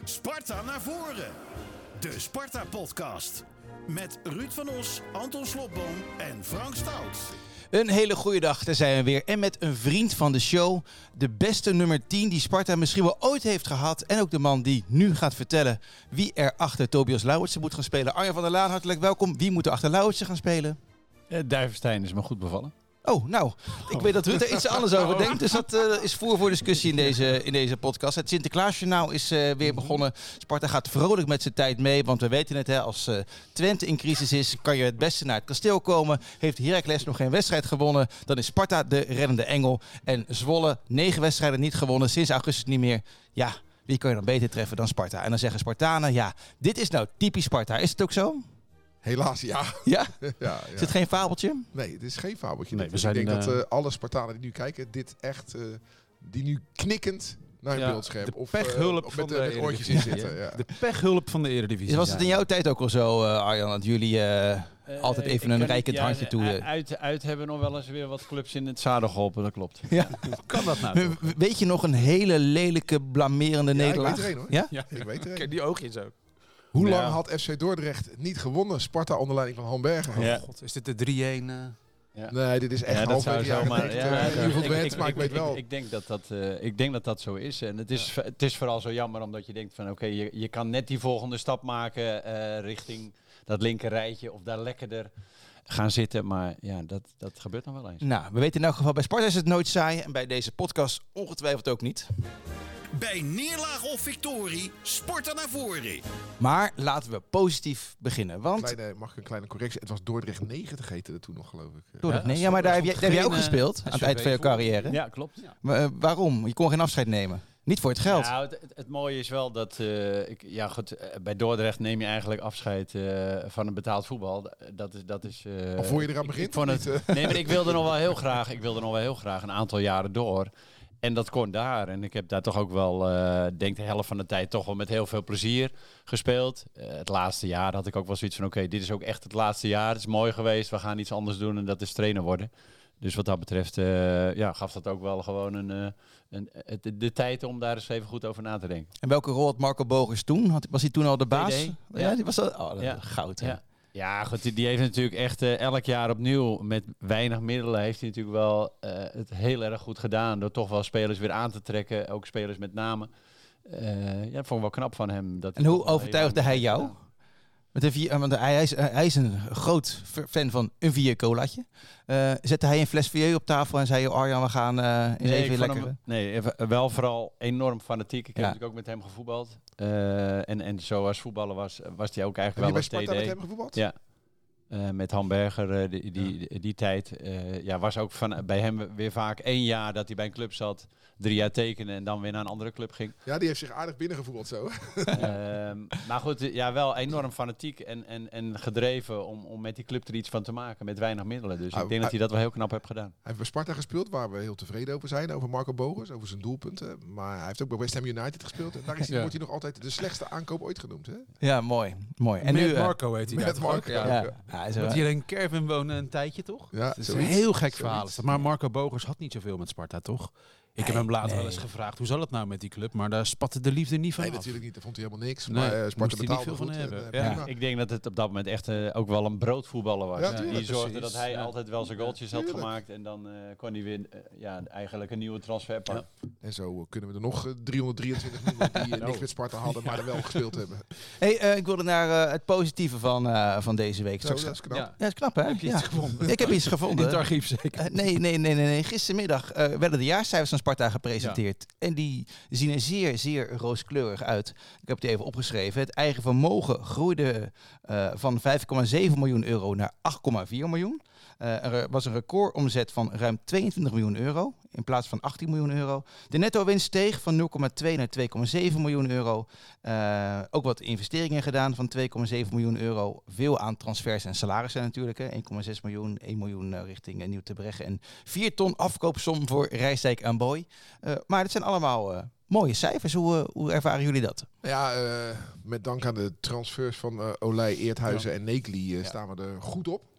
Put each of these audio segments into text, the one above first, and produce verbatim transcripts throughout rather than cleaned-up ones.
Sparta naar voren. De Sparta-podcast. Met Ruud van Os, Anton Slobboom en Frank Stout. Een hele goede dag, daar zijn we weer. En met een vriend van de show. De beste nummer tien die Sparta misschien wel ooit heeft gehad. En ook de man die nu gaat vertellen wie er achter Tobias Lauwersen moet gaan spelen. Arjan van der Laan, hartelijk welkom. Wie moet er achter Lauwersen gaan spelen? Uh, Duivenstein is me goed bevallen. Oh, nou, ik weet dat Ruud er iets anders over denkt. Dus dat uh, is voer voor discussie in deze, in deze podcast. Het Sinterklaasjournaal is uh, weer begonnen. Sparta gaat vrolijk met zijn tijd mee. Want we weten het, hè, als uh, Twente in crisis is, kan je het beste naar het kasteel komen. Heeft Heracles nog geen wedstrijd gewonnen, dan is Sparta de reddende engel. En Zwolle, negen wedstrijden niet gewonnen, sinds augustus niet meer. Ja, wie kan je dan beter treffen dan Sparta? En dan zeggen Spartanen, ja, dit is nou typisch Sparta. Is het ook zo? Helaas, ja. Ja? ja, ja. Is het geen fabeltje? Nee, het is geen fabeltje. Nee, we ik zijn, denk uh... dat uh, alle Spartanen die nu kijken, dit echt, uh, die nu knikkend naar een ja, beeldscherm de of, pechhulp uh, of van met, de uh, met oortjes in zitten. Ja. De pechhulp van de Eredivisie. Was het in jouw tijd ook al zo, uh, Arjan, dat jullie uh, uh, altijd even een rijkend ja, handje toe... Uh... Uit, uit hebben nog wel eens weer wat clubs in het zadel geholpen, dat klopt. Ja. Hoe kan dat nou toch? Weet je nog een hele lelijke, blamerende ja, nederlaag? Ik weet er een, hoor. Ja? Ja, ik weet er een. Kijk die oogjes ook. Hoe ja. lang had F C Dordrecht niet gewonnen? Sparta onder leiding van Han Berger. Ja. Oh god, is dit de drie-een? Uh... Ja. Nee, dit is echt ja, dat halfweg zou zo jaren maar. negentig, Ja, uh, in ieder geval West, maar ik, ik, weet wel. Ik, ik, denk dat dat, uh, ik denk dat dat zo is. En het is, ja. het is vooral zo jammer omdat je denkt van oké, okay, je, je kan net die volgende stap maken uh, richting dat linker rijtje of daar lekkerder gaan zitten. Maar ja, dat, dat gebeurt nog wel eens. Nou, we weten in elk geval bij Sparta is het nooit saai en bij deze podcast ongetwijfeld ook niet. Bij neerlaag of victorie, Sparta naar voren. Maar laten we positief beginnen, want... Kleine, mag ik een kleine correctie? Het was Dordrecht negentig heette het toen nog, geloof ik. Dordrecht, nee, Ja, ja, maar daar heb, je, daar heb jij ook geen, gespeeld uh, aan het eind van je carrière. Ja, klopt. Ja. Maar, uh, waarom? Je kon geen afscheid nemen. Niet voor het geld. Nou, het, het, het mooie is wel dat uh, ik, ja, goed, uh, bij Dordrecht neem je eigenlijk afscheid uh, van een betaald voetbal. Dat is, dat is. Uh, of voor je eraan ik, begint? Ik vond het, niet, uh? Nee, maar ik wilde nog wel heel graag. Ik wilde nog wel heel graag een aantal jaren door. En dat kon daar. En ik heb daar toch ook wel, uh, denk de helft van de tijd toch wel met heel veel plezier gespeeld. Uh, het laatste jaar had ik ook wel zoiets van, oké, okay, dit is ook echt het laatste jaar. Het is mooi geweest. We gaan iets anders doen en dat is trainer worden. Dus wat dat betreft uh, ja, gaf dat ook wel gewoon een, uh, een, de, de tijd om daar eens even goed over na te denken. En welke rol had Marco Bogers toen? Had, was hij toen al de baas? D D. Ja, Ja. die was al, oh, dat Ja. goud. Hè? Ja. Ja, goed, die, die heeft natuurlijk echt uh, elk jaar opnieuw met weinig middelen heeft hij natuurlijk wel uh, het heel erg goed gedaan. Door toch wel spelers weer aan te trekken, ook spelers met name. Uh, ja, dat vond ik wel knap van hem. Dat en hoe overtuigde hij jou? Gedaan. Met een vier, want hij is, hij is een groot fan van een vier colaatje. Uh, zette hij een fles vieux op tafel en zei je, Arjan, we gaan uh, eens nee, even lekker... Hem, nee, wel vooral enorm fanatiek. Ik heb ja. natuurlijk ook met hem gevoetbald. Uh, en, en zoals voetballen was, was hij ook eigenlijk heb wel je als bij T D. Sparta met hem gevoetbald? Ja. Uh, met Han Berger, uh, die, die, die, die tijd. Uh, ja, was ook van, bij hem weer vaak één jaar dat hij bij een club zat. Drie jaar tekenen en dan weer naar een andere club ging. Ja, die heeft zich aardig binnengevoetbald zo. uh, maar goed, ja, wel enorm fanatiek en, en, en gedreven om, om met die club er iets van te maken. Met weinig middelen. Dus ah, ik denk dat hij dat wel heel knap heeft gedaan. Hij heeft bij Sparta gespeeld, waar we heel tevreden over zijn. Over Marco Bogers, over zijn doelpunten. Maar hij heeft ook bij West Ham United gespeeld. En daar is hij, ja. wordt hij nog altijd de slechtste aankoop ooit genoemd. Hè? Ja, mooi. mooi. En met nu, uh, Marco heet hij. Met Marco, ja. ja. ja. ja is Want hier in Kerven wonen een tijdje, toch? Ja, dat is zoiets. een heel gek Zoiets. verhaal. Maar Marco Bogers had niet zoveel met Sparta, toch? Ik nee, heb hem later nee. wel eens gevraagd, hoe zal het nou met die club? Maar daar spatte de liefde niet van Nee, af. natuurlijk niet. Daar vond hij helemaal niks. Nee, maar uh, Sparta moest hij niet betaalde veel van goed. hebben. En, uh, Ja. Ik denk dat het op dat moment echt uh, ook wel een broodvoetballer was. Ja, Ja, tuurlijk, die zorgde precies. dat hij Ja. altijd wel zijn goaltjes had Tuurlijk. gemaakt. En dan uh, kon hij weer uh, ja, eigenlijk een nieuwe transfer pakken. Ja. En zo uh, kunnen we er nog uh, driehonderddrieëntwintig noemen die uh, No. niks met Sparta hadden, maar er wel gespeeld hebben. Hey, uh, ik wilde naar uh, het positieve van, uh, van deze week. Zo, Straks dat is knap. Ja. Ja, dat is knap, hè? Heb je ja. iets gevonden? Ik heb iets gevonden. In het archief zeker. Uh, nee, nee, nee, nee, nee. Gistermiddag uh, werden de jaarcijfers van Sparta gepresenteerd. Ja. En die zien er zeer, zeer rooskleurig uit. Ik heb die even opgeschreven. Het eigen vermogen groeide uh, van vijf komma zeven miljoen euro naar acht komma vier miljoen. Uh, er was een recordomzet van ruim tweeëntwintig miljoen euro in plaats van achttien miljoen euro. De netto-winst steeg van nul komma twee naar twee komma zeven miljoen euro. Uh, ook wat investeringen gedaan van twee komma zeven miljoen euro. Veel aan transfers en salarissen natuurlijk. Hè. één komma zes miljoen, één miljoen uh, richting uh, Nieuw-Terbregge en vier ton afkoopsom voor Rijsdijk en Boy. Uh, maar het zijn allemaal uh, mooie cijfers. Hoe, uh, hoe ervaren jullie dat? Ja, uh, met dank aan de transfers van uh, Olij, Eerthuizen ja. en Nekli uh, ja. staan we er goed op.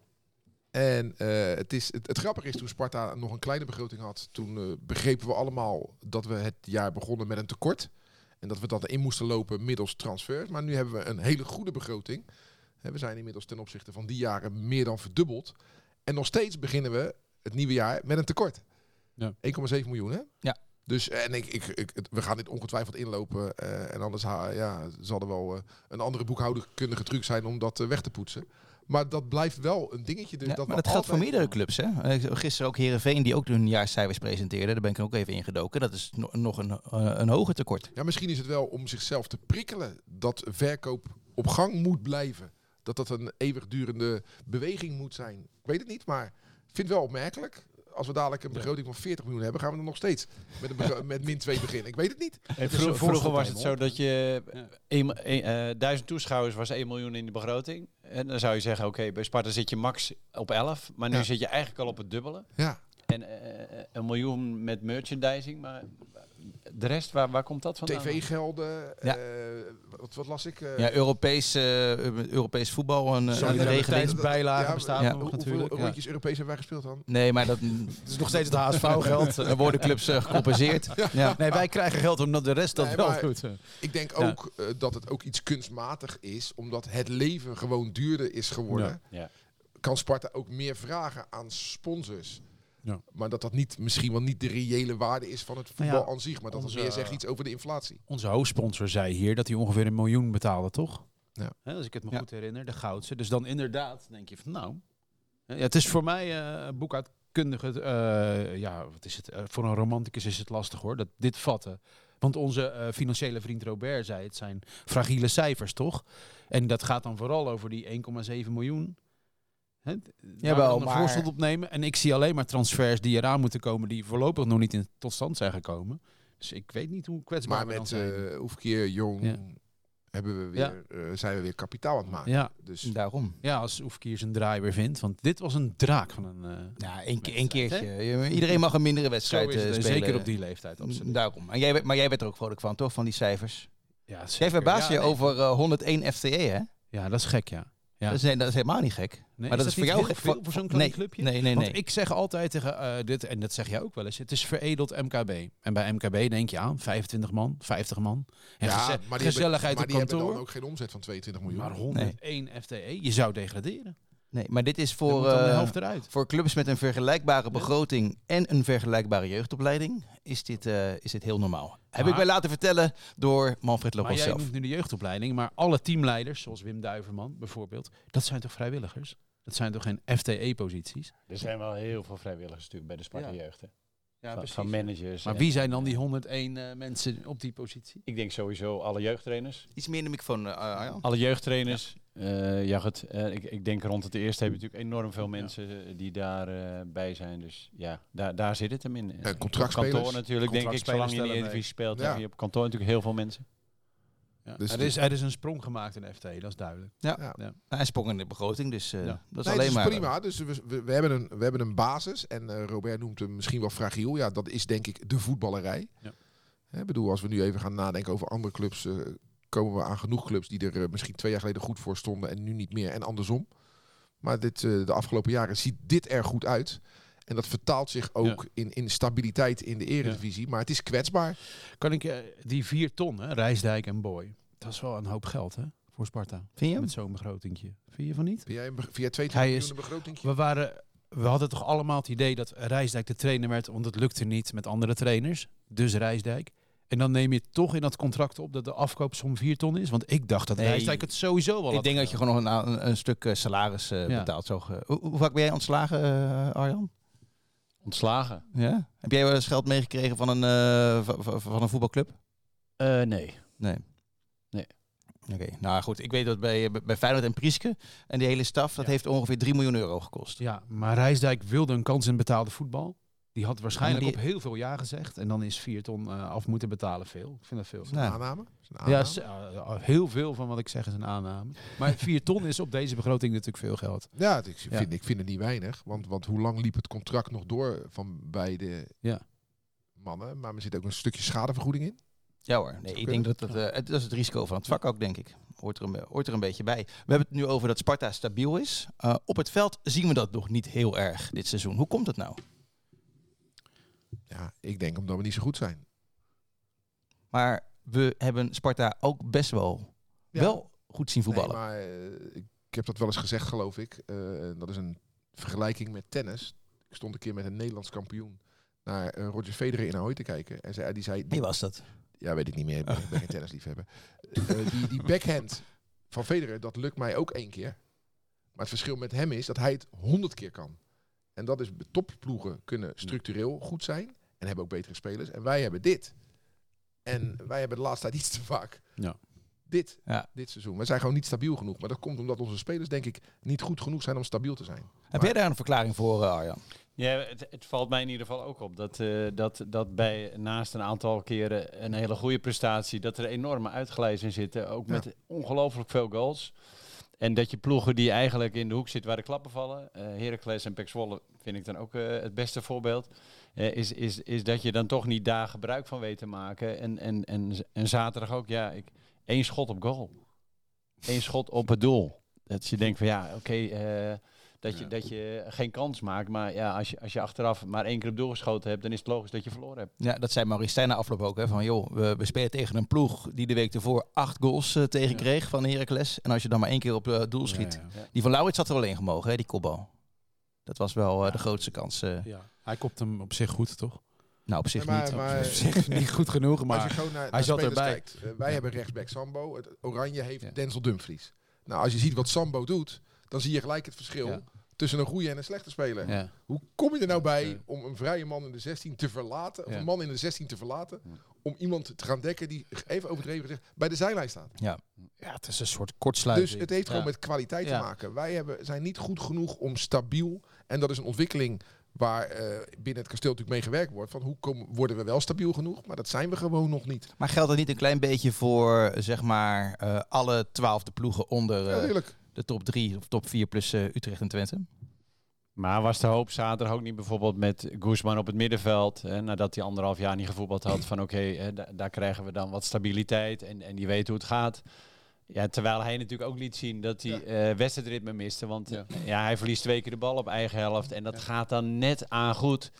En uh, het, is, het, het grappige is, toen Sparta nog een kleine begroting had, toen uh, begrepen we allemaal dat we het jaar begonnen met een tekort. En dat we dat erin moesten lopen middels transfers. Maar nu hebben we een hele goede begroting. We zijn inmiddels ten opzichte van die jaren meer dan verdubbeld. En nog steeds beginnen we het nieuwe jaar met een tekort. Ja. één komma zeven miljoen, hè? Ja. Dus en ik, ik, ik, we gaan dit ongetwijfeld inlopen. Uh, en anders ha, ja, zal er wel uh, een andere boekhouderkundige truc zijn om dat uh, weg te poetsen. Maar dat blijft wel een dingetje. Dus Ja, dat maar we dat geldt voor altijd- meerdere clubs. Hè? Uh, Gisteren ook Heerenveen, die ook hun jaarcijfers presenteerde. Daar ben ik ook even ingedoken. Dat is no- nog een, uh, een hoger tekort. Ja, misschien is het wel om zichzelf te prikkelen dat verkoop op gang moet blijven. Dat dat een eeuwigdurende beweging moet zijn. Ik weet het niet, maar ik vind het wel opmerkelijk. Als we dadelijk een begroting van veertig miljoen hebben, gaan we er nog steeds met, een begro- met min twee beginnen. Ik weet het niet. Hey, is vro- een vroeger was het voorschot zo dat je Ja. een, een, eh, duizend toeschouwers was één miljoen in de begroting. En dan zou je zeggen, oké, bij Sparta zit je max op elf. Maar nu Ja. zit je eigenlijk al op het dubbele. Ja, En uh, een miljoen met merchandising. Maar de rest, waar, waar komt dat vandaan? tv-gelden. Ja. eh, wat, wat las ik? eh, Ja, Europees, uh, Europees voetbal. Een, Zo, een die regeling. tijdsbijlagen Ja, bestaan ja. nog Hoeveel natuurlijk. Ja. rondjes Europees hebben wij gespeeld dan? Nee, maar dat Het is nog steeds het H S V-geld. dan worden clubs uh, gecompenseerd. Ja. Nee, wij krijgen geld omdat de rest dat Nee, wel maar- doet. Ik denk Ja. ook uh, dat het ook iets kunstmatig is, omdat het leven gewoon duurder is geworden. Ja. Ja. Kan Sparta ook meer vragen aan sponsors. Ja. Maar dat dat niet, misschien wel niet de reële waarde is van het voetbal Nou ja, aan zich. Maar dat onze, het meer zegt iets over de inflatie. Onze hoofdsponsor zei hier dat hij ongeveer een miljoen betaalde, toch? Ja. Hè, als ik het me Ja. goed herinner, de Goudse. Dus dan inderdaad denk je van nou... Ja, het is voor mij uh, boekhoudkundige... Uh, ja, wat is het? Uh, voor een romanticus is het lastig hoor, dat dit vatten. Want onze uh, financiële vriend Robert zei, het zijn fragiele cijfers, toch? En dat gaat dan vooral over die één komma zeven miljoen. Hè, Jawel, dan een maar- voorstel opnemen. En ik zie alleen maar transfers die eraan moeten komen, die voorlopig nog niet in, tot stand zijn gekomen. Dus ik weet niet hoe kwetsbaar Maar we dan met zijn. uh, Oefkeer Jong Ja. hebben we weer, uh, zijn we weer kapitaal aan het maken. Ja. Dus Daarom. Ja, als Oefkier zijn draai weer vindt. Want dit was een draak van een... Uh, Ja, één, ke- één wedstrijd, keertje. hè? Je- Iedereen mag een mindere Zo wedstrijd is uh, het, en spelen. zeker op die leeftijd, absoluut. Daarom. En jij, werd- maar jij werd er ook vrolijk van, toch? Van die cijfers. Ja, Jij zeker. verbaast ja, je nee. over uh, honderdéén F T E, hè? Ja, dat is gek, ja. ja. Dat, is, dat is helemaal niet gek. Nee, maar dat is, voor niet jou heel gek. veel voor zo'n klein nee, clubje? Nee, nee, Want nee. ik zeg altijd tegen uh, dit, en dat zeg jij ook wel eens, het is veredeld M K B. En bij M K B denk je aan vijfentwintig man, vijftig man. En ja, geze- maar die gezelligheid hebben, maar op die hebben kantoor. dan ook geen omzet van tweeëntwintig miljoen. Maar honderdéén F T E, je zou degraderen. nee, maar dit is Dan voor, moet dan de uh, helft eruit. voor clubs met een vergelijkbare begroting en een vergelijkbare jeugdopleiding is dit, uh, is dit heel normaal. Heb Maar- ik mij laten vertellen door Manfred Maar Lopez jij zelf. noemt nu de jeugdopleiding, maar alle teamleiders, zoals Wim Duiverman bijvoorbeeld, dat zijn toch vrijwilligers? Dat zijn toch geen F T E-posities? Er zijn wel heel veel vrijwilligers natuurlijk bij de Sparta Ja. Jeugd. Hè? Ja, van, van managers. Maar en- wie zijn dan die honderdéén uh, mensen op die positie? Ik denk sowieso alle jeugdtrainers. Iets meer in de microfoon, uh, Arjan. Alle jeugdtrainers. Ja, uh, ja goed, uh, ik, ik denk rond het eerste heb je natuurlijk enorm veel mensen uh, die daarbij uh, bij zijn. Dus ja, daar, daar zit het hem in. En contractspelers. Op kantoor natuurlijk, denk ik. Zolang je in de stellen Eredivisie speelt, Ja. heb je op kantoor natuurlijk heel veel mensen. Ja. Dus er, de- is, er is een sprong gemaakt in de F T E, dat is duidelijk. Ja. Ja. Ja. Hij sprong in de begroting, dus uh, Ja. dat is Nee, alleen dat is maar... prima. Dus we, we, we, hebben een, we hebben een basis. En uh, Robert noemt hem misschien wel fragiel. Ja, dat is denk ik de voetballerij. Ja. Hè, bedoel, als we nu even gaan nadenken over andere clubs, uh, komen we aan genoeg clubs die er uh, misschien twee jaar geleden goed voor stonden en nu niet meer. En andersom. Maar dit, uh, de afgelopen jaren ziet dit er goed uit. En dat vertaalt zich ook Ja. in, in stabiliteit in de Eredivisie. Maar het is kwetsbaar. Kan ik uh, die vier ton, hè, Rijsdijk en Boy, dat is wel een hoop geld hè, voor Sparta. Vind je? Met zo'n begrotingje. Vind je van niet? Via, een be- via twee Hij miljoen is- een begroting. We, waren, we hadden toch allemaal het idee dat Rijsdijk de trainer werd, want het lukte niet met andere trainers. Dus Rijsdijk. En dan neem je toch in dat contract op dat de afkoopsom vier ton is. Want ik dacht dat Nee, Rijsdijk het sowieso wel Ik had denk dat je gedaan. gewoon nog een, een, een stuk uh, salaris uh, Ja. betaalt. Zo, uh, hoe, hoe vaak ben jij ontslagen, uh, Arjan? Ontslagen? Ja? Heb jij wel eens geld meegekregen van een, uh, v- v- van een voetbalclub? Uh, nee. Nee. Nee. Oké, okay. Nou goed. Ik weet dat bij, bij Feyenoord en Prieske en die hele staf, dat Ja. heeft ongeveer drie miljoen euro gekost. Ja, maar Rijsdijk wilde een kans in betaalde voetbal. Die had waarschijnlijk Maar die- op heel veel ja gezegd. En dan is vier ton uh, af moeten betalen veel. Ik vind dat veel. Nou, Aanname? Is een aanname? Ja, s- uh, heel veel van wat ik zeg is een aanname. Maar vier ton is op deze begroting natuurlijk veel geld. Ja, ik vind, Ja. ik vind het niet weinig. Want, want hoe lang liep het contract nog door van beide Ja. mannen? Maar er zit ook een stukje schadevergoeding in. ja hoor. Nee, ik denk dat dat, uh, het, dat is het risico van het vak ook, denk ik. Hoort er, een, hoort er een beetje bij. We hebben het nu over dat Sparta stabiel is. Uh, op het veld zien we dat nog niet heel erg dit seizoen. Hoe komt het nou? Ja, ik denk omdat we niet zo goed zijn. Maar we hebben Sparta ook best wel, Ja. wel goed zien voetballen. Nee, maar uh, ik heb dat wel eens gezegd, geloof ik. Uh, dat is een vergelijking met tennis. Ik stond een keer met een Nederlands kampioen naar uh, Roger Federer in Ahoy te kijken. En zei, die zei... Wie was dat? Ja, weet ik niet meer. Ik ben, ik ben geen tennisliefhebber. Uh, die, die backhand van Federer, dat lukt mij ook één keer. Maar het verschil met hem is dat hij het honderd keer kan. En dat is, topploegen kunnen structureel goed zijn. En hebben ook betere spelers. En wij hebben dit. En wij hebben de laatste tijd iets te vaak. Ja. Dit, Ja. dit seizoen. We zijn gewoon niet stabiel genoeg. Maar dat komt omdat onze spelers, denk ik, niet goed genoeg zijn om stabiel te zijn. Heb Maar- jij daar een verklaring voor, uh, Arjan? Ja, het, het valt mij in ieder geval ook op dat, uh, dat, dat bij naast een aantal keren een hele goede prestatie, dat er enorme uitglijzen in zitten. Ook Ja. met ongelooflijk veel goals. En dat je ploegen die eigenlijk in de hoek zitten waar de klappen vallen. Uh, Heracles en Pek Zwolle vind ik dan ook uh, het beste voorbeeld. Uh, is, is, is dat je dan toch niet daar gebruik van weet te maken. En, en, en, en zaterdag ook, ja, ik, één schot op goal. Eén schot op het doel. Dat je denkt van ja, oké, okay, uh, dat, je, dat je geen kans maakt. Maar ja, als je, als je achteraf maar één keer op doel geschoten hebt, dan is het logisch dat je verloren hebt. Ja, dat zei Maurice Stijn na afloop ook. Hè, van joh, we, we spelen tegen een ploeg die de week ervoor acht goals uh, tegenkreeg van Heracles. En als je dan maar één keer op uh, doel schiet. Ja, ja. Ja. Die van Lauwits had er wel in gemogen, hè, die kopbal. Dat was wel uh, Ja. de grootste kans. Uh, Ja. Hij kopt hem op zich goed, toch? nou, op zich Ja, maar- niet. maar- Op zich niet goed genoeg, Als maar je gewoon naar, hij naar zat spelers erbij. kijkt. Uh, wij hebben rechtsback Sambo. Het Oranje heeft Ja. Denzel Dumfries. Nou, als je ziet wat Sambo doet, dan zie je gelijk het verschil Ja. tussen een goede en een slechte speler. Ja. Hoe kom je er nou bij Ja. om een vrije man in de zestien te verlaten, of Ja. een man in de zestien te verlaten, Ja. om iemand te gaan dekken die, even overdreven gezegd, bij de zijlijn staat? ja, het is een soort kortsluiting. Dus het heeft gewoon Ja. met kwaliteit Ja. te maken. Wij hebben, zijn niet goed genoeg om stabiel, en dat is een ontwikkeling waar uh, binnen het kasteel natuurlijk mee gewerkt wordt, van hoe komen, worden we wel stabiel genoeg, maar dat zijn we gewoon nog niet. Maar geldt dat niet een klein beetje voor zeg maar uh, alle twaalfde ploegen onder uh, Ja, natuurlijk. de top drie of top vier plus uh, Utrecht en Twente? Maar was de hoop zaterdag ook niet bijvoorbeeld met Guzman op het middenveld, hè, nadat hij anderhalf jaar niet gevoetbald had, van oké, okay, da- daar krijgen we dan wat stabiliteit en, en die weet hoe het gaat. Ja, terwijl hij natuurlijk ook liet zien dat hij ja. uh, wedstrijdritme miste, want ja. ja, hij verliest twee keer de bal op eigen helft en dat ja. gaat dan net aan goed.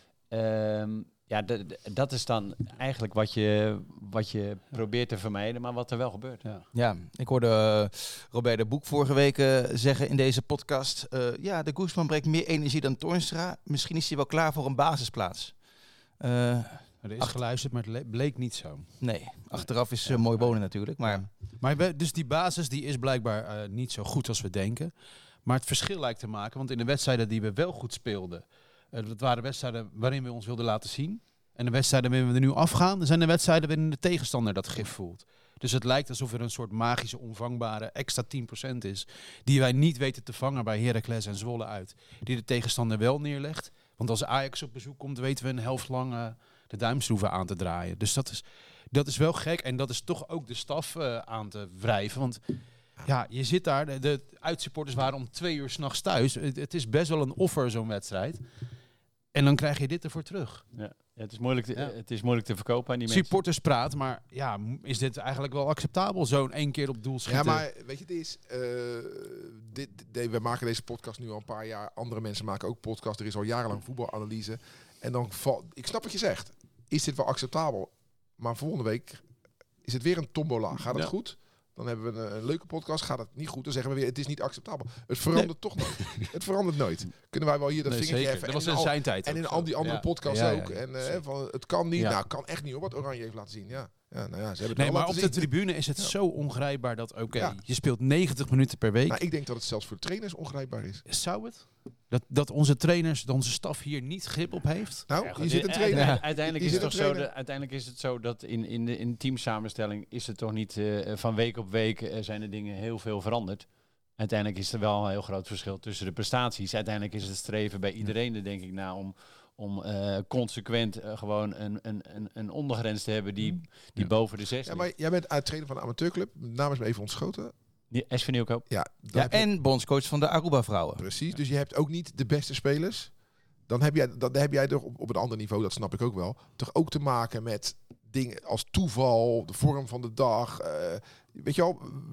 Ja. Um, ja, d- d- dat is dan eigenlijk wat je, wat je probeert te vermijden, maar wat er wel gebeurt. Ja. Ja, ik hoorde uh, Robert de Boek vorige week uh, zeggen in deze podcast, uh, ja, de Guzman brengt meer energie dan Toornstra. Misschien is hij wel klaar voor een basisplaats. Uh, er is geluisterd, maar het le- bleek niet zo. Nee, achteraf is uh, mooi wonen natuurlijk. Maar, ja. maar we, dus die basis die is blijkbaar uh, niet zo goed als we denken. Maar het verschil lijkt te maken, want in de wedstrijden die we wel goed speelden, uh, dat waren wedstrijden waarin we ons wilden laten zien. En de wedstrijden waarin we er nu afgaan, zijn de wedstrijden waarin de tegenstander dat gif voelt. Dus het lijkt alsof er een soort magische, onvangbare extra tien procent is, die wij niet weten te vangen bij Heracles en Zwolle uit. Die de tegenstander wel neerlegt. Want als Ajax op bezoek komt, weten we een helft lang uh, de duimschroeven aan te draaien. Dus dat is, dat is wel gek. En dat is toch ook de staf uh, aan te wrijven. Want ja, je zit daar, de, de uitsupporters waren om twee uur 's nachts thuis. Het, het is best wel een offer, zo'n wedstrijd. En dan krijg je dit ervoor terug. Ja. Ja, het, is moeilijk te, Ja. het is moeilijk te verkopen aan die Supporters praat, maar ja, is dit eigenlijk wel acceptabel? Zo'n één keer op doel schieten? Ja, maar weet je, het is... Uh, dit, dit, we maken deze podcast nu al een paar jaar. Andere mensen maken ook podcasts. Er is al jarenlang voetbalanalyse. En dan valt... Ik snap wat je zegt. Is dit wel acceptabel? Maar volgende week is het weer een tombola. Gaat het ja. goed? Dan hebben we een, een leuke podcast. Gaat het niet goed? Dan zeggen we weer, het is niet acceptabel. Het verandert nee. toch nooit. Het verandert nooit. Kunnen wij wel hier dat nee, vingertje zeker. even... Dat was in zijn tijd. En in ook al die andere ja. podcasts ja, ja, ook. ja, en ja, uh, van, het kan niet. Ja. Nou, kan echt niet hoor, wat Oranje heeft laten zien. Ja. Ja, nou ja, ze hebben het nee, wel maar laten op zien. de tribune is het ja. zo ongrijpbaar dat, oké, okay, ja. je speelt negentig minuten per week. Nou, ik denk dat het zelfs voor de trainers ongrijpbaar is. Zou het? Dat, dat onze trainers, onze staf hier niet grip op heeft? Nou, ja, je zit een trainer. Ja. Uiteindelijk, je is het zit toch zo de, uiteindelijk is het zo dat in, in de in teamsamenstelling is het toch niet uh, van week op week uh, zijn er dingen heel veel veranderd. Uiteindelijk is er wel een heel groot verschil tussen de prestaties. Uiteindelijk is het streven bij iedereen er denk ik naar om, om uh, consequent uh, gewoon een, een, een, een ondergrens te hebben die, die ja. boven de zes ja, maar jij bent uit trainer van een amateurclub. Namens me even ontschoten. Die S V Nieuwkoop. Ja, ja en je... bondscoach van de Aruba-vrouwen. Precies, dus je hebt ook niet de beste spelers. Dan heb jij, dan heb jij toch op, op een ander niveau, dat snap ik ook wel, toch ook te maken met dingen als toeval, de vorm van de dag. Uh, weet je wel,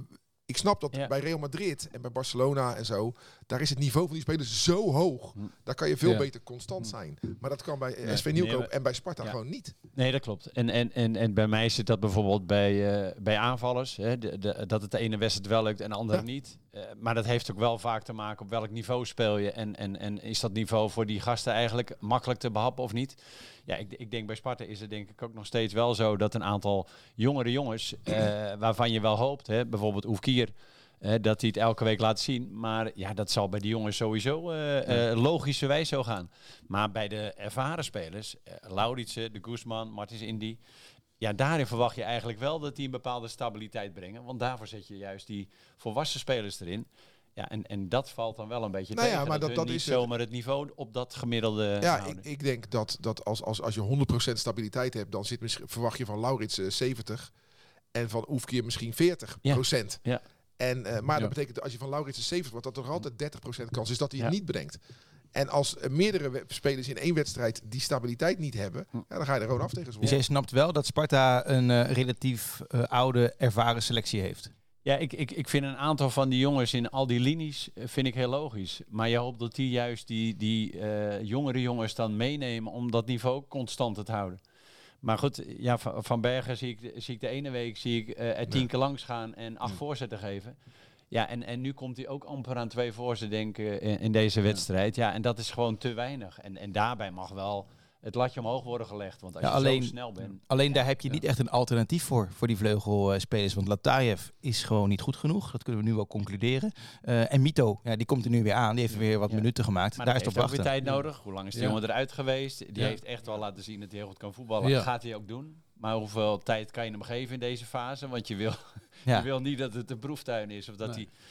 Ik snap dat Ja. bij Real Madrid en bij Barcelona en zo, daar is het niveau van die spelers zo hoog. Hm. Daar kan je veel Ja. beter constant zijn. Maar dat kan bij Nee. S V Nieuwkoop Nee, maar- en bij Sparta Ja. gewoon niet. Nee, dat klopt. En, en, en, en bij mij zit dat bijvoorbeeld bij, uh, bij aanvallers. Hè, de, de, dat het de ene wedstrijd wel lukt en de andere Ja. niet. Uh, maar dat heeft ook wel vaak te maken op welk niveau speel je. En, en, en is dat niveau voor die gasten eigenlijk makkelijk te behappen of niet? Ja, ik, ik denk bij Sparta is het denk ik ook nog steeds wel zo dat een aantal jongere jongens, uh, waarvan je wel hoopt, hè, bijvoorbeeld Oefkier, Uh, dat hij het elke week laat zien. Maar ja, dat zal bij die jongens sowieso uh, uh, logischerwijs zo gaan. Maar bij de ervaren spelers, uh, Lauritsen, de Guzman, Martins Indy, ja, daarin verwacht je eigenlijk wel dat die een bepaalde stabiliteit brengen. Want daarvoor zet je juist die volwassen spelers erin. Ja, en, en dat valt dan wel een beetje Nou ja, tegen. maar dat dat- hun dat niet is het. zomaar het niveau op dat gemiddelde Ja, houden. ik, ik denk dat, dat als, als, als je honderd procent stabiliteit hebt, dan zit misschien, verwacht je van Laurits uh, zeventig en van Oefkier misschien veertig procent. Ja. Ja. En, uh, maar Ja. dat betekent dat als je van Laurits zeventig wordt, dat er altijd dertig procent kans is dat hij het Ja. niet brengt. En als uh, meerdere we- spelers in één wedstrijd die stabiliteit niet hebben, Hm. ja, dan ga je er gewoon af tegen Dus Zwolle. jij snapt wel dat Sparta een uh, relatief uh, oude, ervaren selectie heeft. Ja, ik, ik, ik vind een aantal van die jongens in al die linies uh, vind ik heel logisch. Maar je hoopt dat die juist die, die uh, jongere jongens dan meenemen om dat niveau constant te houden. Maar goed, ja, van, van Bergen zie ik, zie ik de ene week zie ik, uh, er tien Ja. keer langs gaan en acht voorzetten geven. Ja, en, en nu komt hij ook amper aan twee voorzetten denken in, in deze wedstrijd. Ja, en dat is gewoon te weinig. En, en daarbij mag wel het latje omhoog worden gelegd. Want als Ja, je alleen- zo snel bent... Alleen daar heb je Ja. niet echt een alternatief voor, voor die vleugelspelers. Want Latayev is gewoon niet goed genoeg. Dat kunnen we nu wel concluderen. Uh, en Mito, ja, die komt er nu weer aan. Die heeft weer wat Ja. minuten gemaakt. Maar daar dat is het heeft op ook weer wachten. tijd nodig. Hoe lang is die Ja. jongen eruit geweest? Die Ja. heeft echt wel laten zien dat hij heel goed kan voetballen. Ja. Gaat hij ook doen. Maar hoeveel tijd kan je hem geven in deze fase? Want je wil, Ja. je wil niet dat het een proeftuin is. Of dat Nee. hij...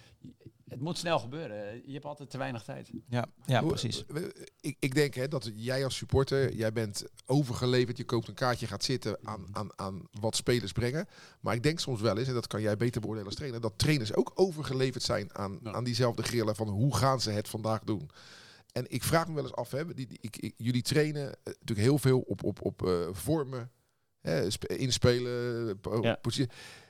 Het moet snel gebeuren. Je hebt altijd te weinig tijd. Ja, ja, Hoe- precies. we- Ik, ik denk hè, dat jij als supporter, jij bent overgeleverd, je koopt een kaartje, gaat zitten aan, aan, aan wat spelers brengen. Maar ik denk soms wel eens, en dat kan jij beter beoordelen als trainer, dat trainers ook overgeleverd zijn aan, Ja. aan diezelfde grillen van hoe gaan ze het vandaag doen. En ik vraag me wel eens af, hè, die, die, ik, ik, jullie trainen eh, natuurlijk heel veel op, op, op uh, vormen, hè, sp- inspelen, po- Ja. positie.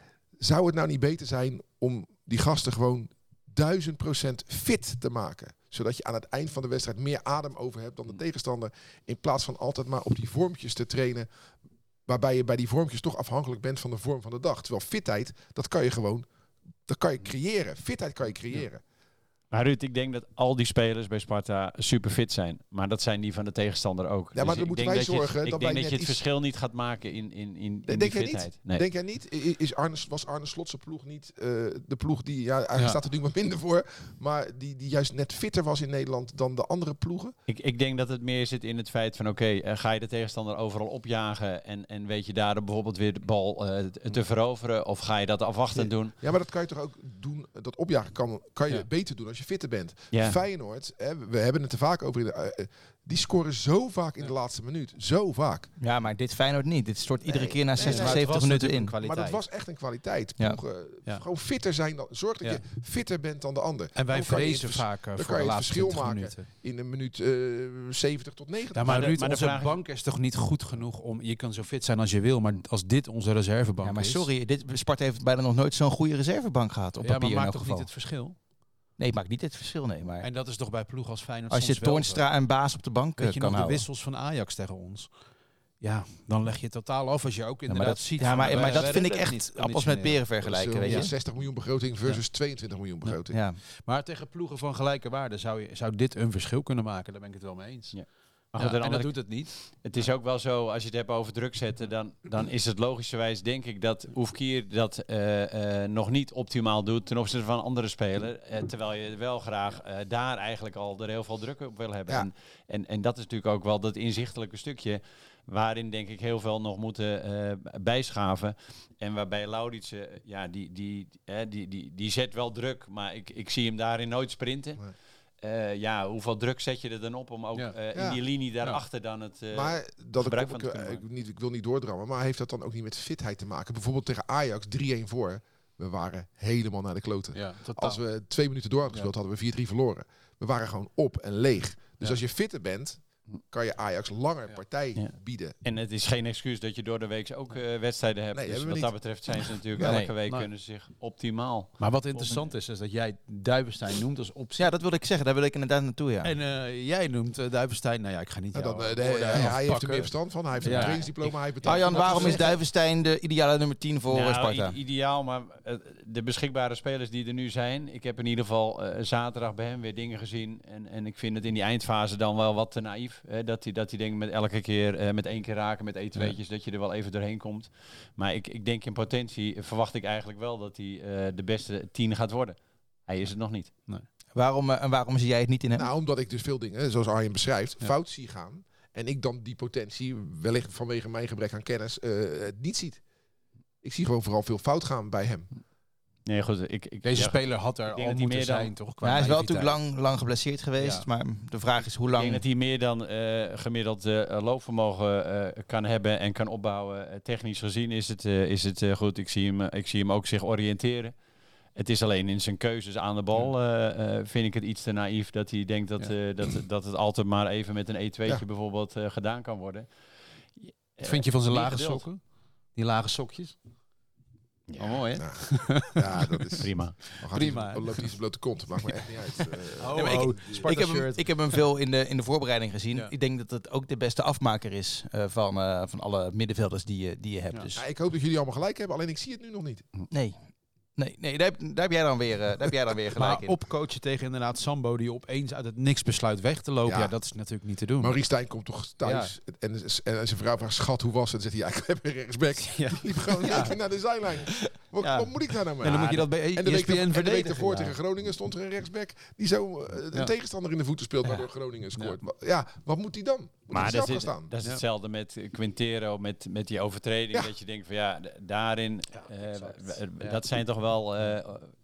Zou het nou niet beter zijn om die gasten gewoon duizend procent fit te maken? Zodat je aan het eind van de wedstrijd meer adem over hebt dan de tegenstander. In plaats van altijd maar op die vormpjes te trainen. Waarbij je bij die vormpjes toch afhankelijk bent van de vorm van de dag. Terwijl fitheid, dat kan je gewoon, dat kan je creëren. Fitheid kan je creëren. Maar Ruud, ik denk dat al die spelers bij Sparta super fit zijn. Maar dat zijn die van de tegenstander ook. Ja, maar dan ik moeten denk wij dat je het- zorgen Ik dat denk wij dat je net het iets- verschil niet gaat maken in, in, in, in Denk die jij niet? fitheid. Nee. Denk jij niet? I- Is Arne, was Arne Slotse ploeg niet uh, de ploeg die, ja, hij Ja. staat er nu wat minder voor, maar die, die juist net fitter was in Nederland dan de andere ploegen? Ik, ik denk dat het meer zit in het feit van oké, okay, uh, ga je de tegenstander overal opjagen en, en weet je daar bijvoorbeeld weer de bal uh, te, te veroveren of ga je dat afwachtend doen? Ja, maar dat kan je toch ook doen, dat opjagen kan, kan je Ja. beter doen als je fitter bent. Ja. Feyenoord, hè, we hebben het er vaak over, in de, uh, die scoren zo vaak in de laatste minuut. Zo vaak. Ja, maar dit Feyenoord niet. Dit stort iedere Nee, keer na nee, zestig, nee, zeventig minuten in. Maar dat was echt een kwaliteit. Ja. Ploegen, Ja. Gewoon fitter zijn dan. Zorg dat Ja. je fitter bent dan de ander. En wij Dan kan je vrezen het vers- vaak uh, dan voor kan de je het laatste verschil twintig maken. minuten. In een minuut uh, zeventig tot negentig. Ja, maar, Maar de- Ruud, maar de onze vraag is- bank is toch niet goed genoeg om... Je kan zo fit zijn als je wil, maar als dit onze reservebank Ja, maar is... sorry, dit, Sparta heeft bijna nog nooit zo'n goede reservebank gehad op Ja, maar papier in maakt elk toch geval. niet het verschil? Nee, het maakt niet het verschil, nee. Maar En dat is toch bij ploeg als Feyenoord als je soms wel Toornstra en Baas op de bank zo. eh, Weet je kan nog de houden. wissels van Ajax tegen ons? Ja, dan leg je totaal af als je ook Ja, inderdaad maar dat, ziet... ja, van, maar, wij- maar dat wij vind ik redden het echt niet appels met conditioneel. peren vergelijken, weet je. zestig miljoen begroting versus tweeëntwintig miljoen begroting. Ja. Maar tegen ploegen van gelijke waarde zou, je, zou dit een verschil kunnen maken. Daar ben ik het wel mee eens. Ja. Maar Maar goed, goed, aan de en andere dat doet het niet. Het is ook wel zo, als je het hebt over druk zetten, dan, dan is het logischerwijs, denk ik, dat Oefkier dat uh, uh, nog niet optimaal doet ten opzichte van andere spelers. Uh, terwijl je wel graag uh, daar eigenlijk al er heel veel druk op wil hebben. Ja. En, en, en dat is natuurlijk ook wel dat inzichtelijke stukje waarin denk ik heel veel nog moeten uh, bijschaven. En waarbij Lauritsen, uh, ja, die, die, uh, die, die, die zet wel druk, maar ik, ik zie hem daarin nooit sprinten. Nee. Uh, ja, hoeveel druk zet je er dan op om ook Ja. uh, in Ja. die linie daarachter dan het... Uh, Maar dat gebruik ik, van ik, te kunnen ik, niet, ik wil niet doordrammen, maar heeft dat dan ook niet met fitheid te maken? Bijvoorbeeld tegen Ajax drie-een voor. We waren helemaal naar de kloten. Ja, Als we twee minuten door hadden gespeeld, Ja. hadden we vier drie verloren. We waren gewoon op en leeg. Dus Ja. als je fitter bent, kan je Ajax langer Ja. partij Ja. bieden. En het is geen excuus dat je door de week ook uh, wedstrijden hebt. Nee, dus hebben wat we dat betreft zijn ze natuurlijk Nee. elke week Nee. kunnen ze zich optimaal. Maar wat interessant is, is dat jij Duivenstein noemt als optie. Ja, dat wilde ik zeggen. Daar wil ik inderdaad naartoe, ja. En uh, jij noemt uh, Duivenstein, nou ja, ik ga niet Nou, jou, dan, uh, de, de, woorden hij heeft er afpakken. meer verstand van. Hij heeft een Ja. trainingsdiploma. Hij heeft betaald. Arjan, om dat te waarom is zeggen. Duivenstein de ideale nummer tien voor Nou, Sparta? i- ideaal, maar uh, de beschikbare spelers die er nu zijn. Ik heb in ieder geval uh, zaterdag bij hem weer dingen gezien. En, en ik vind het in die eindfase dan wel wat te naïef. Hè, dat hij dat hij denkt met elke keer uh, met één keer raken, met één tweetjes, dat je er wel even doorheen komt. Maar ik, ik denk in potentie verwacht ik eigenlijk wel dat hij uh, de beste tien gaat worden. Hij is het nog niet. Waarom, uh, en waarom zie jij het niet in hem? Nou, omdat ik dus veel dingen, zoals Arjen beschrijft, Ja. fout zie gaan. En ik dan die potentie, wellicht vanwege mijn gebrek aan kennis, uh, niet ziet. Ik zie gewoon vooral veel fout gaan bij hem. Nee, goed. Ik, ik, Deze ja, speler had er denk al dat hij moeten meer dan- zijn, toch? Qua Ja, hij is wel naïviteit. natuurlijk lang, lang geblesseerd geweest. Ja. Maar de vraag is hoe Ik denk lang... dat hij meer dan uh, gemiddeld uh, loopvermogen uh, kan hebben en kan opbouwen. Uh, technisch gezien is het, uh, is het uh, goed. Ik zie, hem, uh, ik zie hem ook zich oriënteren. Het is alleen in zijn keuzes aan de bal, uh, uh, vind ik het iets te naïef dat hij denkt dat, Ja. uh, dat, dat het altijd maar even met een E tweetje Ja. bijvoorbeeld uh, gedaan kan worden. Wat vind je van zijn Meer lage geduld. sokken? Die lage sokjes? Ja, Oh, mooi, hè? Nou, ja, dat is prima. Dan gaat Prima, hij- hè? Dan loopt hij zijn blote kont. Maakt me echt niet uit. Uh, Oh, Ja, maar ik- oh, Ik Sparta heb, hem, shirt. ik heb hem veel in de, in de voorbereiding gezien. Ja. Ik denk dat het ook de beste afmaker is uh, van, uh, van alle middenvelders die je, die je hebt. Ja. Dus, ja, ik hoop dat jullie allemaal gelijk hebben. Alleen ik zie het nu nog niet. nee, nee, nee daar, heb, daar, heb jij dan weer, uh, daar heb jij dan weer gelijk Maar in. opcoachen tegen inderdaad Sambo die opeens uit het niks besluit weg te lopen. Ja, Ja. dat is natuurlijk niet te doen. Maurice Stijn komt toch thuis. En, en, en zijn vrouw vraagt, schat, hoe was het? Dan zegt hij, ja, ik heb een rechtsback. Ja. Die liep gewoon Ja. lekker naar de zijlijn. Wat, Ja. wat moet ik daar nou mee? En dan moet je dat bij En de E week, S P N daarvoor- en de week verdedigen. daarvoor Ja. tegen Groningen stond er een rechtsback die zo uh, de Ja. tegenstander in de voeten speelt, waardoor Groningen scoort. Ja. ja, wat moet hij dan? Moet Maar hij dat zelf is, gaan staan? dat is Ja. hetzelfde met uh, Quintero, met, met die overtreding. Ja. Dat je denkt van ja, d- daarin, Ja, uh, exact. w- w- Ja. dat zijn toch wel uh,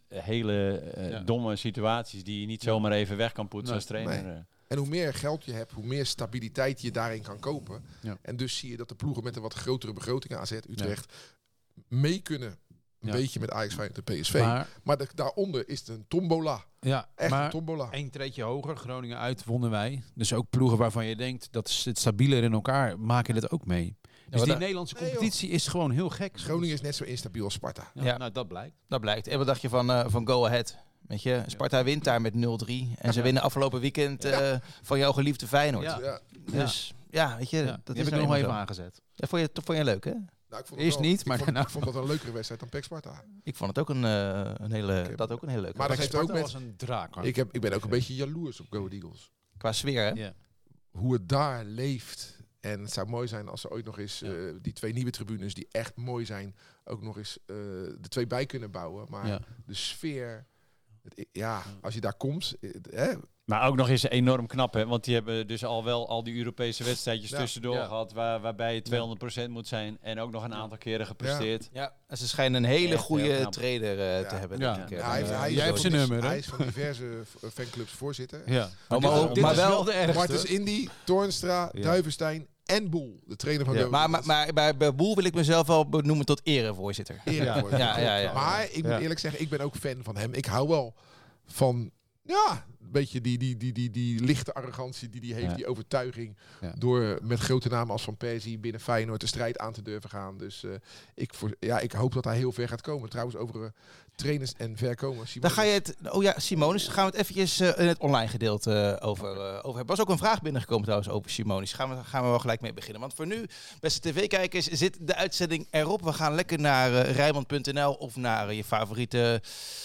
hele uh, Ja. domme situaties die je niet zomaar even weg kan poetsen Nee. als trainer. Nee. uh. En hoe meer geld je hebt, hoe meer stabiliteit je daarin kan kopen. Ja. En dus zie je dat de ploegen met een wat grotere begroting, A Z, Utrecht, mee kunnen. Een Ja. beetje met Ajax, Feyenoord en P S V. Maar, Maar, de- daaronder is het een tombola. ja, Echt een maar tombola. één treedje hoger, Groningen uit, wonnen wij. Dus ook ploegen waarvan je denkt, dat zit stabieler in elkaar, maken dit ook mee. Dus wat die daar- Nederlandse Nee, joh. competitie is gewoon heel gek. Groningen is net zo instabiel als Sparta. Ja, Ja. Nou, dat blijkt. Dat blijkt. En wat dacht je van, uh, van Go Ahead? Weet je, Sparta wint daar met nul drie. En ze Ja. winnen afgelopen weekend uh, van jouw geliefde Feyenoord. Ja. Ja. Dus ja, weet je, Ja, dat die is heb ik nou nog eenmaal even zo. aangezet. Ja, vond, je, vond je leuk, hè? Nou, ik vond het Eerst wel- niet, ik maar vond, daarna- ik vond dat een leukere wedstrijd dan P E C Sparta. Ik vond het ook een, uh, een hele, Oké. dat ook een hele leuke. Maar dat heeft ook Sparta met... was een draak. hoor. Ik, heb, ik ben ook een beetje jaloers op Go Ahead Eagles. Qua sfeer, hè? Ja. Hoe het daar leeft. En het zou mooi zijn als ze ooit nog eens Ja. uh, die twee nieuwe tribunes, die echt mooi zijn, ook nog eens uh, de twee bij kunnen bouwen. Maar Ja. de sfeer, het, ja, als je daar komt, uh, hè, Maar ook nog eens enorm knap, hè? Want die hebben dus al wel al die Europese wedstrijdjes Ja. tussendoor Ja. gehad, waar, waarbij je tweehonderd procent moet zijn. En ook nog een aantal keren gepresteerd. Ja, en ze schijnen een hele Echt goede heel knap. trainer uh, Ja. te hebben. Ja. denk ik, ja, uh, hij, heeft- van, hij uh, is jij van hebt zijn dis- nummer, hè? Hij is van diverse v- fanclubs voorzitter. Ja. maar dit is- ook- dit maar is wel- de ergste. Martens Indy, Toornstra, Ja. Duivenstein en Boel, de trainer van Ja. Go Maar, Ahead maar, Eagles. maar bij, bij Boel wil ik mezelf wel benoemen tot erevoorzitter. Erevoorzitter. Ja, ja, ja. Maar ik moet Ja. eerlijk zeggen, ik ben ook fan van hem. Ik hou wel van, ja, een beetje die, die, die, die, die lichte arrogantie die hij heeft, Ja. die overtuiging. Ja. Door met grote namen als Van Persie binnen Feyenoord de strijd aan te durven gaan. Dus uh, ik, voor, ja, ik hoop dat hij heel ver gaat komen. Trouwens, over uh, trainers en verkomers. Dan ga je het... Oh ja, Simonis. Gaan we het eventjes uh, in het online gedeelte uh, over, uh, over hebben. Er was ook een vraag binnengekomen trouwens over Simonis. Gaan we, gaan we wel gelijk mee beginnen. Want voor nu, beste tv-kijkers, zit de uitzending erop. We gaan lekker naar uh, Rijnmond punt n l of naar uh, je favoriete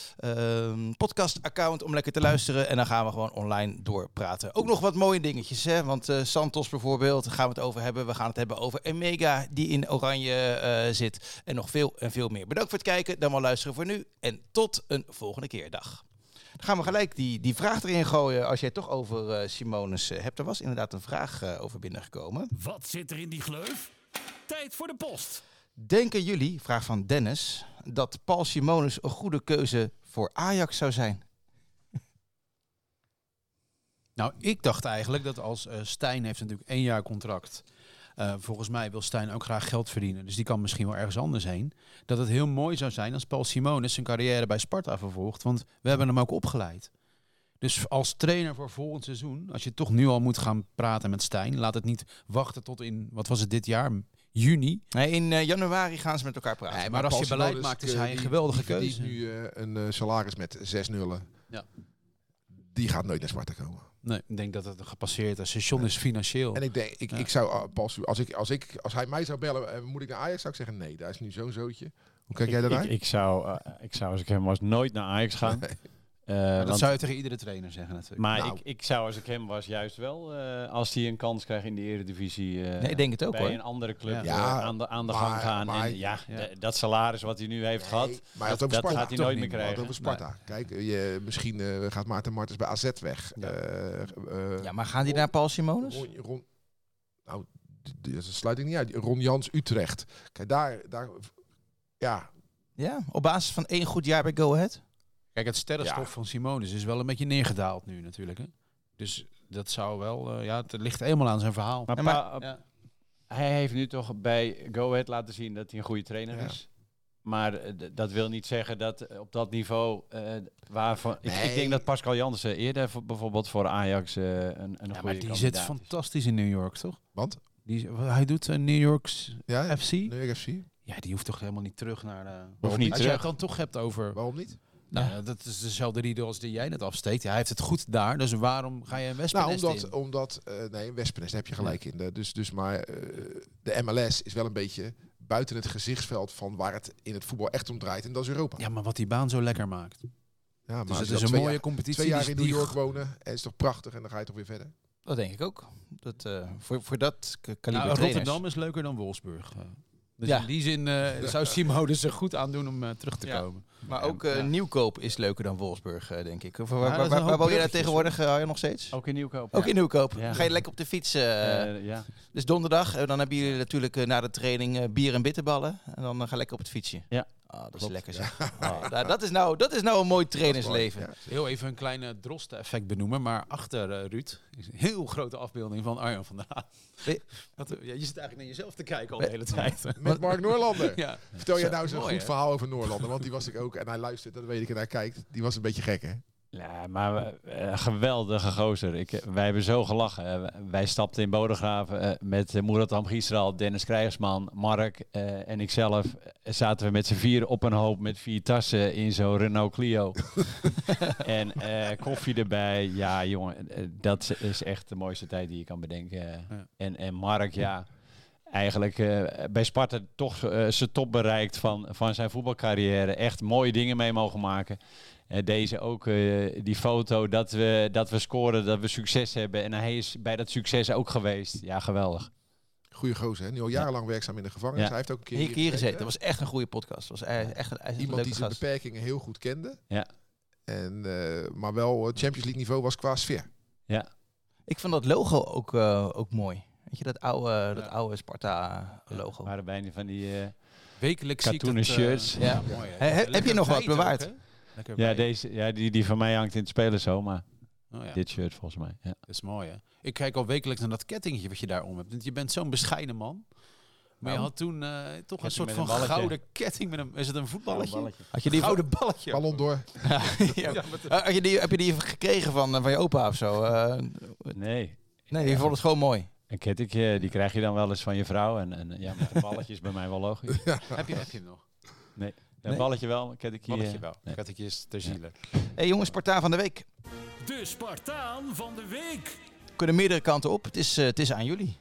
uh, podcast-account om lekker te luisteren. En dan gaan we gewoon online doorpraten. Ook nog wat mooie dingetjes, hè. Want uh, Santos bijvoorbeeld, daar gaan we het over hebben. We gaan het hebben over Emega, die in oranje uh, zit. En nog veel en veel meer. Bedankt voor het kijken. Dan wel luisteren voor nu. En tot een volgende keer. Dag. Dan gaan we gelijk die, die vraag erin gooien als jij het toch over uh, Simonis uh, hebt. Er was inderdaad een vraag uh, over binnengekomen. Wat zit er in die gleuf? Tijd voor de post. Denken jullie, vraag van Dennis, dat Paul Simonis een goede keuze voor Ajax zou zijn? Nou, ik dacht eigenlijk dat als uh, Stijn heeft natuurlijk één jaar contract. Uh, volgens mij wil Stijn ook graag geld verdienen. Dus die kan misschien wel ergens anders heen. Dat het heel mooi zou zijn als Paul Simonis zijn carrière bij Sparta vervolgt. Want we hebben hem ook opgeleid. Dus als trainer voor volgend seizoen, als je toch nu al moet gaan praten met Stijn, laat het niet wachten tot in, wat was het dit jaar, juni. Nee, in uh, januari gaan ze met elkaar praten. Nee, maar als je Paul beleid Simonis, maakt, is uh, hij een die- geweldige die verdient keuze. nu uh, een uh, salaris met zes nullen. Ja. Die gaat nooit naar Sparta komen. Nee, ik denk dat het gepasseerd is. Station is financieel. En ik denk, ik, Ja. ik zou uh, Paul Su- als ik, als ik, als hij mij zou bellen, uh, moet ik naar Ajax, zou ik zeggen nee, daar is nu zo'n zootje. Hoe kijk jij Ik, daarnaar? ik, ik, zou, uh, ik zou, als ik hem was, nooit naar Ajax gaan. Uh, Maar dat want- zou je tegen iedere trainer zeggen natuurlijk. maar Nou. ik, ik zou, als ik hem was, juist wel, uh, als hij een kans krijgt in de Eredivisie, uh, Nee, ik denk het ook, bij hoor. een andere club Ja. uh, Ja, aan de, aan de maar- gang gaan. maar- en ja, ja. d- dat salaris wat hij nu heeft Nee, gehad, maar het dat, over dat Sparta. gaat hij Toch nooit niet, meer Wat krijgen. over Sparta. Kijk, je, misschien uh, gaat Maarten Martens bij A Z weg. Ja. Uh, uh, Ja, maar gaan die naar Paul Simonis? Ron, Ron, nou, d- d- dat sluit ik niet uit. Ron Jans Utrecht. Kijk, daar, daar ja, Ja, op basis van één goed jaar bij Go Ahead? Kijk, het sterrenstof Ja. van Simonis is wel een beetje neergedaald nu natuurlijk. Hè? Dus dat zou wel, uh, ja, het ligt helemaal aan zijn verhaal. Maar, Ja, maar- Pa- Ja. hij heeft nu toch bij Go Ahead laten zien dat hij een goede trainer Ja. is. Maar uh, d- dat wil niet zeggen dat uh, op dat niveau uh, waarvan... Ik, Nee. ik denk dat Pascal Jansen eerder voor, bijvoorbeeld voor Ajax uh, een, een Ja, goede maar die kandidaat zit is. fantastisch in New York, toch? want? Die, hij doet uh, New York's Ja, F C. New York F C. Ja, die hoeft toch helemaal niet terug naar de... Hoeft niet Als je terug. het dan toch hebt over... Waarom niet? Nou, ja, dat is dezelfde riedel als die jij net afsteekt. Ja, hij heeft het goed daar, dus waarom ga je een Nou, Wespennest omdat, in? omdat uh, nee, Wespennest, daar heb je gelijk in. De, dus, dus maar uh, de M L S is wel een beetje buiten het gezichtsveld van waar het in het voetbal echt om draait. En dat is Europa. Ja, maar wat die baan zo lekker maakt. Ja, maar Dus als het je is dan een twee mooie jaar, competitie. twee jaar die- in New die- York wonen en is toch prachtig en dan ga je toch weer verder. Dat denk ik ook. Dat, uh, voor, voor dat k- kaliber Nou, trainers. Rotterdam is leuker dan Wolfsburg. Uh, dus Ja. in die zin uh, zou Simonis er goed aan doen om uh, terug te Ja. komen. Maar ook uh, Ja. Nieuwkoop is leuker dan Wolfsburg, uh, denk ik. Of, waar dat waar, is een waar, hoop waar woon je daar bruggetjes, tegenwoordig uh, nog steeds? Ook in Nieuwkoop. Ook ja. in Nieuwkoop. Ja. Ga je lekker op de fiets. Uh, Uh, ja. dus donderdag, uh, dan hebben jullie natuurlijk uh, na de training uh, bier en bitterballen. En dan uh, ga lekker op het fietsje. Ja. Ah, dat is Klopt. lekker zeg. Ah, nou, dat, is nou, dat is nou een mooi trainersleven. Ja. Heel even een kleine drosten-effect benoemen, maar achter uh, Ruud is een heel grote afbeelding van Arjan van der Haan. We- Wat, uh, ja, je zit eigenlijk naar jezelf te kijken al de hele tijd. Met Mark Noorlander. Ja. Vertel je Zo, nou eens een mooi, goed hè? verhaal over Noorlander, want die was ik ook. En hij luistert, dat weet ik, en hij kijkt. Die was een beetje gek, hè? Ja, maar uh, geweldige gozer. Ik, uh, wij hebben zo gelachen. Uh, wij stapten in Bodegraven uh, met uh, Murat Amgisral, Dennis Krijgsman, Mark uh, en ikzelf. Uh, zaten we met z'n vier op een hoop met vier tassen in zo'n Renault Clio. en uh, koffie erbij. Ja, jongen, uh, dat is echt de mooiste tijd die je kan bedenken. Uh, Ja. en, en Mark, ja, eigenlijk uh, bij Sparta toch uh, zijn top bereikt van, van zijn voetbalcarrière. Echt mooie dingen mee mogen maken. Uh, deze ook, uh, die foto dat we, dat we scoren, dat we succes hebben. En hij is bij dat succes ook geweest. Ja, geweldig. Goeie gozer, hè? Nu al jarenlang werkzaam in de gevangenis. Ja. Hij heeft ook een keer Hier, hier hier gezeten. gezeten, Dat was echt een goede podcast. Dat was e- echt een, echt een Iemand leuke die zijn gast. beperkingen heel goed kende. Ja. En, uh, maar wel Champions League niveau was qua sfeer. Ja. Ik vond dat logo ook, uh, ook mooi. Weet je, dat oude, dat Ja. oude Sparta logo. waren bijna van die... Uh, Wekelijks zie ik dat, Katoenen uh, shirts. Ja. mooi, hè? He- he- heb Lekker je nog wat wijd ook, bewaard? hè? Lekker ja, wijd. deze, ja die, die van mij hangt in het spelen zo, maar Oh, ja. dit shirt volgens mij. Ja. Dat is mooi, hè? Ik kijk al wekelijks naar dat kettingetje wat je daar om hebt. Want je bent zo'n bescheiden man. Maar je Nou, had toen uh, toch een ketting soort met van een balletje. gouden ketting met een... Is het een voetballetje? Had je die Gouden balletje. Ballon door. ja. Ja, met de- Uh, had je die, heb je die gekregen van, uh, van je opa of zo? Uh, Nee. nee, je vond het gewoon mooi. Een kettingje, die krijg je dan wel eens van je vrouw. En, en ja, met een balletje is bij mij wel logisch. heb, je, heb je hem nog? Een Nee. balletje wel, een kettingje... Balletje wel. Nee. Kettingje is ter ziele. Hey jongens, Spartaan van de week. De Spartaan van de week. We kunnen meerdere kanten op. Het is, uh, het is aan jullie.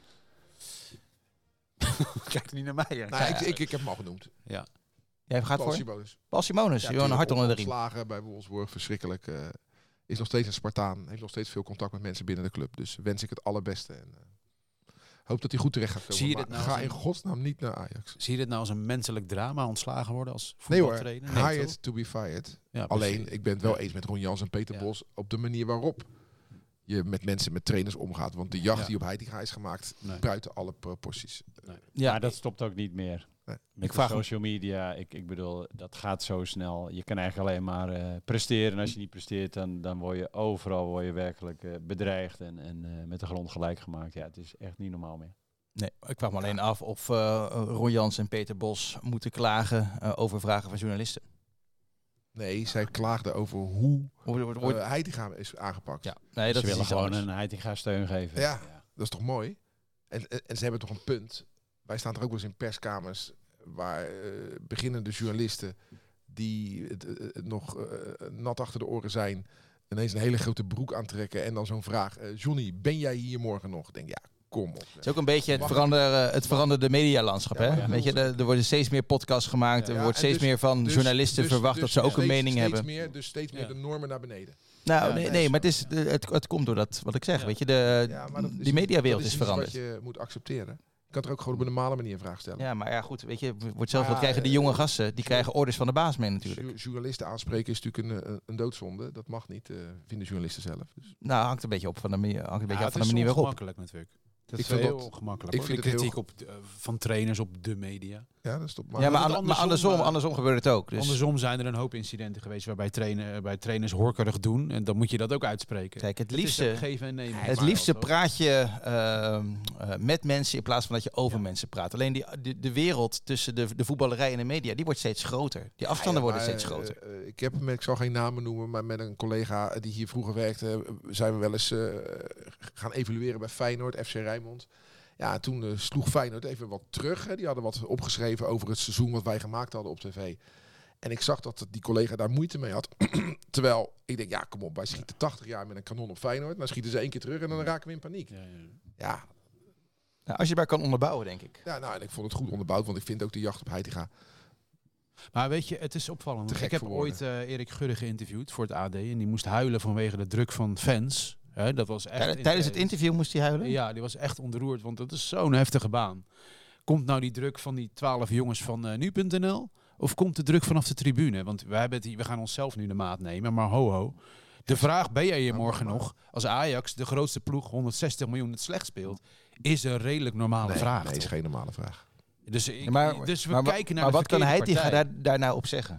Kijk niet naar mij, hè? Nou, ik, ik, ik heb hem al genoemd. Ja. Jij gaat Paul voor? Simonis. Paul Simonis. Ja, Gewoon een hart onder de riem. Ontslagen bij Wolfsburg, verschrikkelijk. Uh, is nog steeds een Spartaan. Heeft nog steeds veel contact met mensen binnen de club. Dus wens ik het allerbeste. En uh, hoop dat hij goed terecht gaat komen. Zie je Maar dit nou ga als in een- godsnaam niet naar Ajax. Zie je dit nou als een menselijk drama, ontslagen worden als Nee hoor, voetbaltrainer? hired toch? to be fired. Ja, Alleen, precies. ik ben het wel eens met Ron Jans en Peter Ja. Bos op de manier waarop je met mensen, met trainers omgaat. Want de jacht Ja. die op Heitinga is gemaakt, Nee. buiten alle proporties. Ja, Maar dat stopt ook niet meer. Nee. Met Ik de vraag me- social media, ik, ik bedoel, dat gaat zo snel. Je kan eigenlijk alleen maar uh, presteren. En als je niet presteert, dan, dan word je overal word je werkelijk uh, bedreigd en, en uh, met de grond gelijk gemaakt. Ja, het is echt niet normaal meer. Nee, ik vraag me alleen af of uh, Ron Jans en Peter Bos moeten klagen uh, over vragen van journalisten. Nee, zij klaagden over hoe Wordt- wordt- wordt- uh, Heitinga is aangepakt. ja. Nee, dat Ze is willen iets gewoon anders. een Heitinga steun geven. Ja. Dat is toch mooi? En, en, en ze hebben toch een punt. Wij staan er ook wel eens in perskamers waar uh, beginnende journalisten die uh, uh, nog uh, nat achter de oren zijn, ineens een hele grote broek aantrekken en dan zo'n vraag. Uh, Johnny, ben jij hier morgen nog? Ik denk, ja, kom op. Het is ook een beetje het, Mag- veranderen, het veranderde medialandschap. Ja, hè? maar ja, Weet je, er, er worden steeds meer podcasts gemaakt. Ja, er ja, wordt en steeds dus- meer van dus- journalisten dus- verwacht dus dat ze ook een steeds- mening steeds hebben. Meer, dus steeds meer Ja. de normen naar beneden. Nou, Ja, nee, nee, nee, is maar het, zo. is, de- het, het komt door dat, wat ik zeg. Ja. Weet je, de, Ja, maar dat is- die mediawereld dat is iets veranderd. wat je moet accepteren. Je kan er ook gewoon op een normale manier een vraag stellen. Ja, maar ja, goed. Weet je, wordt zelf Ah, wat krijgen die eh, jonge gasten. Die krijgen orders van de baas mee natuurlijk. Ju- Journalisten aanspreken is natuurlijk een, een, een doodzonde. Dat mag niet, uh, vinden journalisten zelf. Dus. Nou, hangt een beetje op van de manier, hangt een beetje Ja, af van het de is manier waarop. ongemakkelijk natuurlijk. Dat Ik is vind heel dat- ongemakkelijk. ik hoor. vind de het heel kritiek op, uh, van trainers op de media. Ja, dat is top. Ja, maar, dat an- andersom, maar andersom, eh, andersom gebeurt het ook. Dus. Andersom zijn er een hoop incidenten geweest waarbij trainen, bij trainers horkerig doen. En dan moet je dat ook uitspreken. Kijk, het Het is liefste, ook geven en nemen. het Maar liefste wel, praat je uh, uh, met mensen in plaats van dat je over Ja. mensen praat. Alleen die, de, de wereld tussen de, de voetballerij en de media, die wordt steeds groter. Die afstanden Ja, ja, worden maar, steeds groter. uh, uh, ik heb met, ik zal geen namen noemen, maar met een collega die hier vroeger werkte, uh, zijn we wel eens uh, gaan evalueren bij Feyenoord, F C Rijnmond. Ja, toen uh, sloeg Feyenoord even wat terug. Hè. Die hadden wat opgeschreven over het seizoen wat wij gemaakt hadden op tv. En ik zag dat die collega daar moeite mee had. Terwijl ik denk, ja, kom op, wij schieten tachtig jaar met een kanon op Feyenoord. Dan schieten ze één keer terug en dan raken we in paniek. Ja, ja. Ja, Nou, als je bij kan onderbouwen, denk ik. ja, nou, en ik vond het goed onderbouwd, want ik vind ook de jacht op Heitinga. Maar weet je, het is opvallend. Te gek Ik heb voor woorden. ooit uh, Erik Gudde geïnterviewd voor het A D. En die moest huilen vanwege de druk van fans. Hè, dat was echt Ja, tijdens het interview moest hij huilen? Ja, die was echt ontroerd, want dat is zo'n heftige baan. Komt nou die druk van die twaalf jongens van uh, nu punt n l? Of komt de druk vanaf de tribune? Want wij hebben het hier, we gaan onszelf nu de maat nemen, maar ho ho. De vraag, ben jij hier morgen nog, als Ajax, de grootste ploeg, honderdzestig miljoen het slecht speelt, is een redelijk normale Nee, vraag. nee, is toch? geen normale vraag. Dus, ik, Ja, maar, dus we maar, kijken naar maar de wat kan verkeerde hij partij. daar, daar nou op zeggen?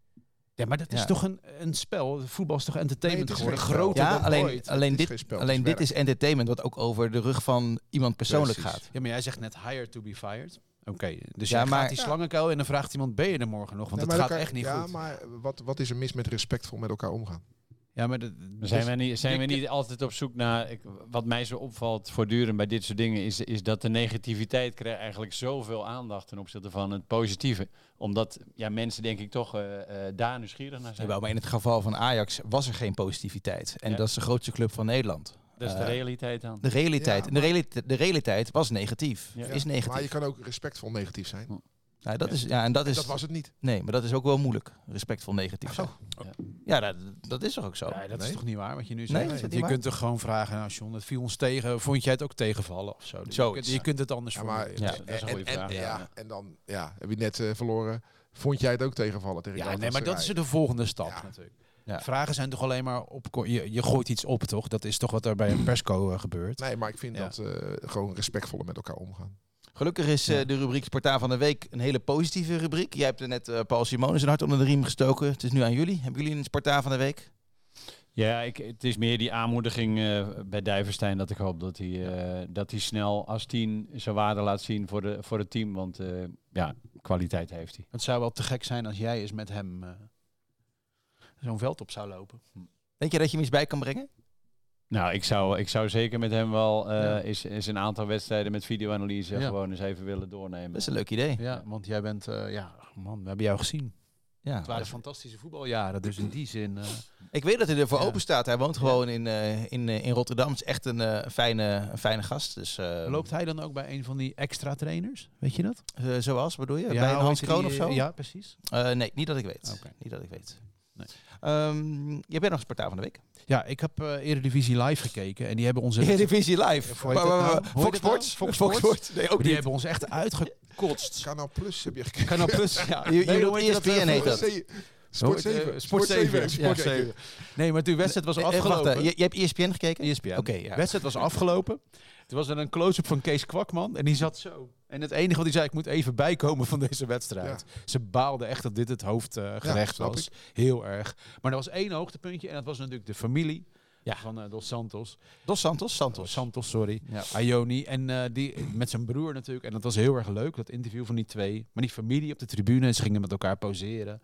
Ja, maar dat is Ja. toch een, een spel. Voetbal is toch entertainment Nee, het is geworden? geen spel. Groter Ja, dan alleen, ooit. alleen, Het is dit, geen spel, alleen het is dit is entertainment wat ook over de rug van iemand persoonlijk Precies. gaat. Ja, maar jij zegt net hire to be fired. Oké, okay, dus Ja, jij maar- gaat die Ja. slangenkuil en dan vraagt iemand, ben je er morgen nog? Want Nee, het maar gaat elkaar- echt niet ja, goed. maar wat, wat is er mis met respectvol met elkaar omgaan? Ja, maar dat, Zijn, dus- we niet, zijn we je- niet altijd op zoek naar... Ik, wat mij zo opvalt voortdurend bij dit soort dingen... is, is dat de negativiteit krijgt eigenlijk zoveel aandacht... ten opzichte van het positieve. Omdat ja, mensen denk ik toch uh, uh, daar nieuwsgierig naar zijn. Jawel, maar in het geval van Ajax was er geen positiviteit. En Ja. dat is de grootste club van Nederland. Dat is de Eh, realiteit dan. De realiteit. Ja, En de, realiteit de realiteit was negatief. Ja. Is Maar negatief. je kan ook respectvol negatief zijn. Nou, dat is, ja, en dat is, Dat was het niet. nee, maar dat is ook wel moeilijk. Respectvol negatief zijn. Ja. Ja, dat, dat is toch ook zo. Ja, dat Nee. is toch niet waar wat je nu Nee, zegt? is dat Want niet je waar? kunt toch gewoon vragen, nou John, het viel ons tegen. Vond jij het ook tegenvallen of zo? Dus je, Zoiets. kunt, je kunt het anders Ja, maar, formuleren. Ja. dat is een goede en, vraag, En, ja. ja, en dan ja, heb je net uh, verloren. Vond jij het ook tegenvallen tegen Ja, Jan nee, van maar dat is Serij? de volgende stap Ja. natuurlijk. Ja. Vragen zijn toch alleen maar op... Je, je gooit iets op, toch? Dat is toch wat er bij een persco uh, gebeurt? Nee, maar ik vind Ja. dat uh, gewoon respectvoller met elkaar omgaan. Gelukkig is uh, de rubriek Spartaan van de Week een hele positieve rubriek. Jij hebt er net uh, Paul Simonis een hart onder de riem gestoken. Het is nu aan jullie. Hebben jullie een Spartaan van de Week? Ja, ik, het is meer die aanmoediging uh, bij Duivenstein dat ik hoop dat hij, uh, dat hij snel als tien zijn waarde laat zien voor, de, voor het team. Want uh, ja, kwaliteit heeft hij. Het zou wel te gek zijn als jij eens met hem uh, zo'n veld op zou lopen. Denk je dat je hem iets bij kan brengen? Nou, ik zou, ik zou zeker met hem wel uh, Ja. eens, eens een aantal wedstrijden met videoanalyse Ja. gewoon eens even willen doornemen. Dat is een leuk idee. Ja, want jij bent... Uh, ja, man, we hebben jou gezien. Ja. Het waren fantastische voetbaljaren, dus in die zin... Uh, Ik weet dat hij ervoor Ja. open staat. Hij woont gewoon in, uh, in, uh, in Rotterdam. Het is echt een uh, fijne, een fijne gast. Dus, uh, loopt hij dan ook bij een van die extra trainers? Weet je dat? uh, zoals, bedoel je? Ja, bij een hoe Hans heet Kroon die, of zo? Ja, precies. Uh, nee, niet dat ik weet. Oké. Niet dat ik weet. Nee. Um, je bent nog Spartaan van de Week. Ja, ik heb uh, Eredivisie live gekeken en die hebben onze... Eredivisie live. Hoe heet dat nou? Hoe heet Fox dat nou? Sports? Fox Fox Sports? Sports? Nee, ook die niet. hebben ons echt uitgekotst. Kanaal Plus heb je gekeken. Kanaal Plus. Ja. Je- je Nee, bedoelt hoe heet E S P N heet dat. Sport Hoe heet, zeven. uh, Sport zeven. heb je Sport gekeken. zeven. Nee, maar toen de wedstrijd was Eh, eh, afgelopen. Wacht, uh, je, je hebt E S P N gekeken? E S P N. Oké, ja. De wedstrijd was afgelopen. Toen was er een close-up van Kees Kwakman en die zat zo. En het enige wat hij zei, ik moet even bijkomen van deze wedstrijd. Ze baalden echt dat dit het hoofdgerecht snap was. Heel erg. Maar er was één hoogtepuntje en dat was natuurlijk de familie Ja. van uh, Dos Santos. Dos Santos? Santos. Santos, sorry. Ja. Ioni. En uh, die met zijn broer natuurlijk. En dat was heel erg leuk, dat interview van die twee. Maar die familie op de tribune, ze gingen met elkaar poseren.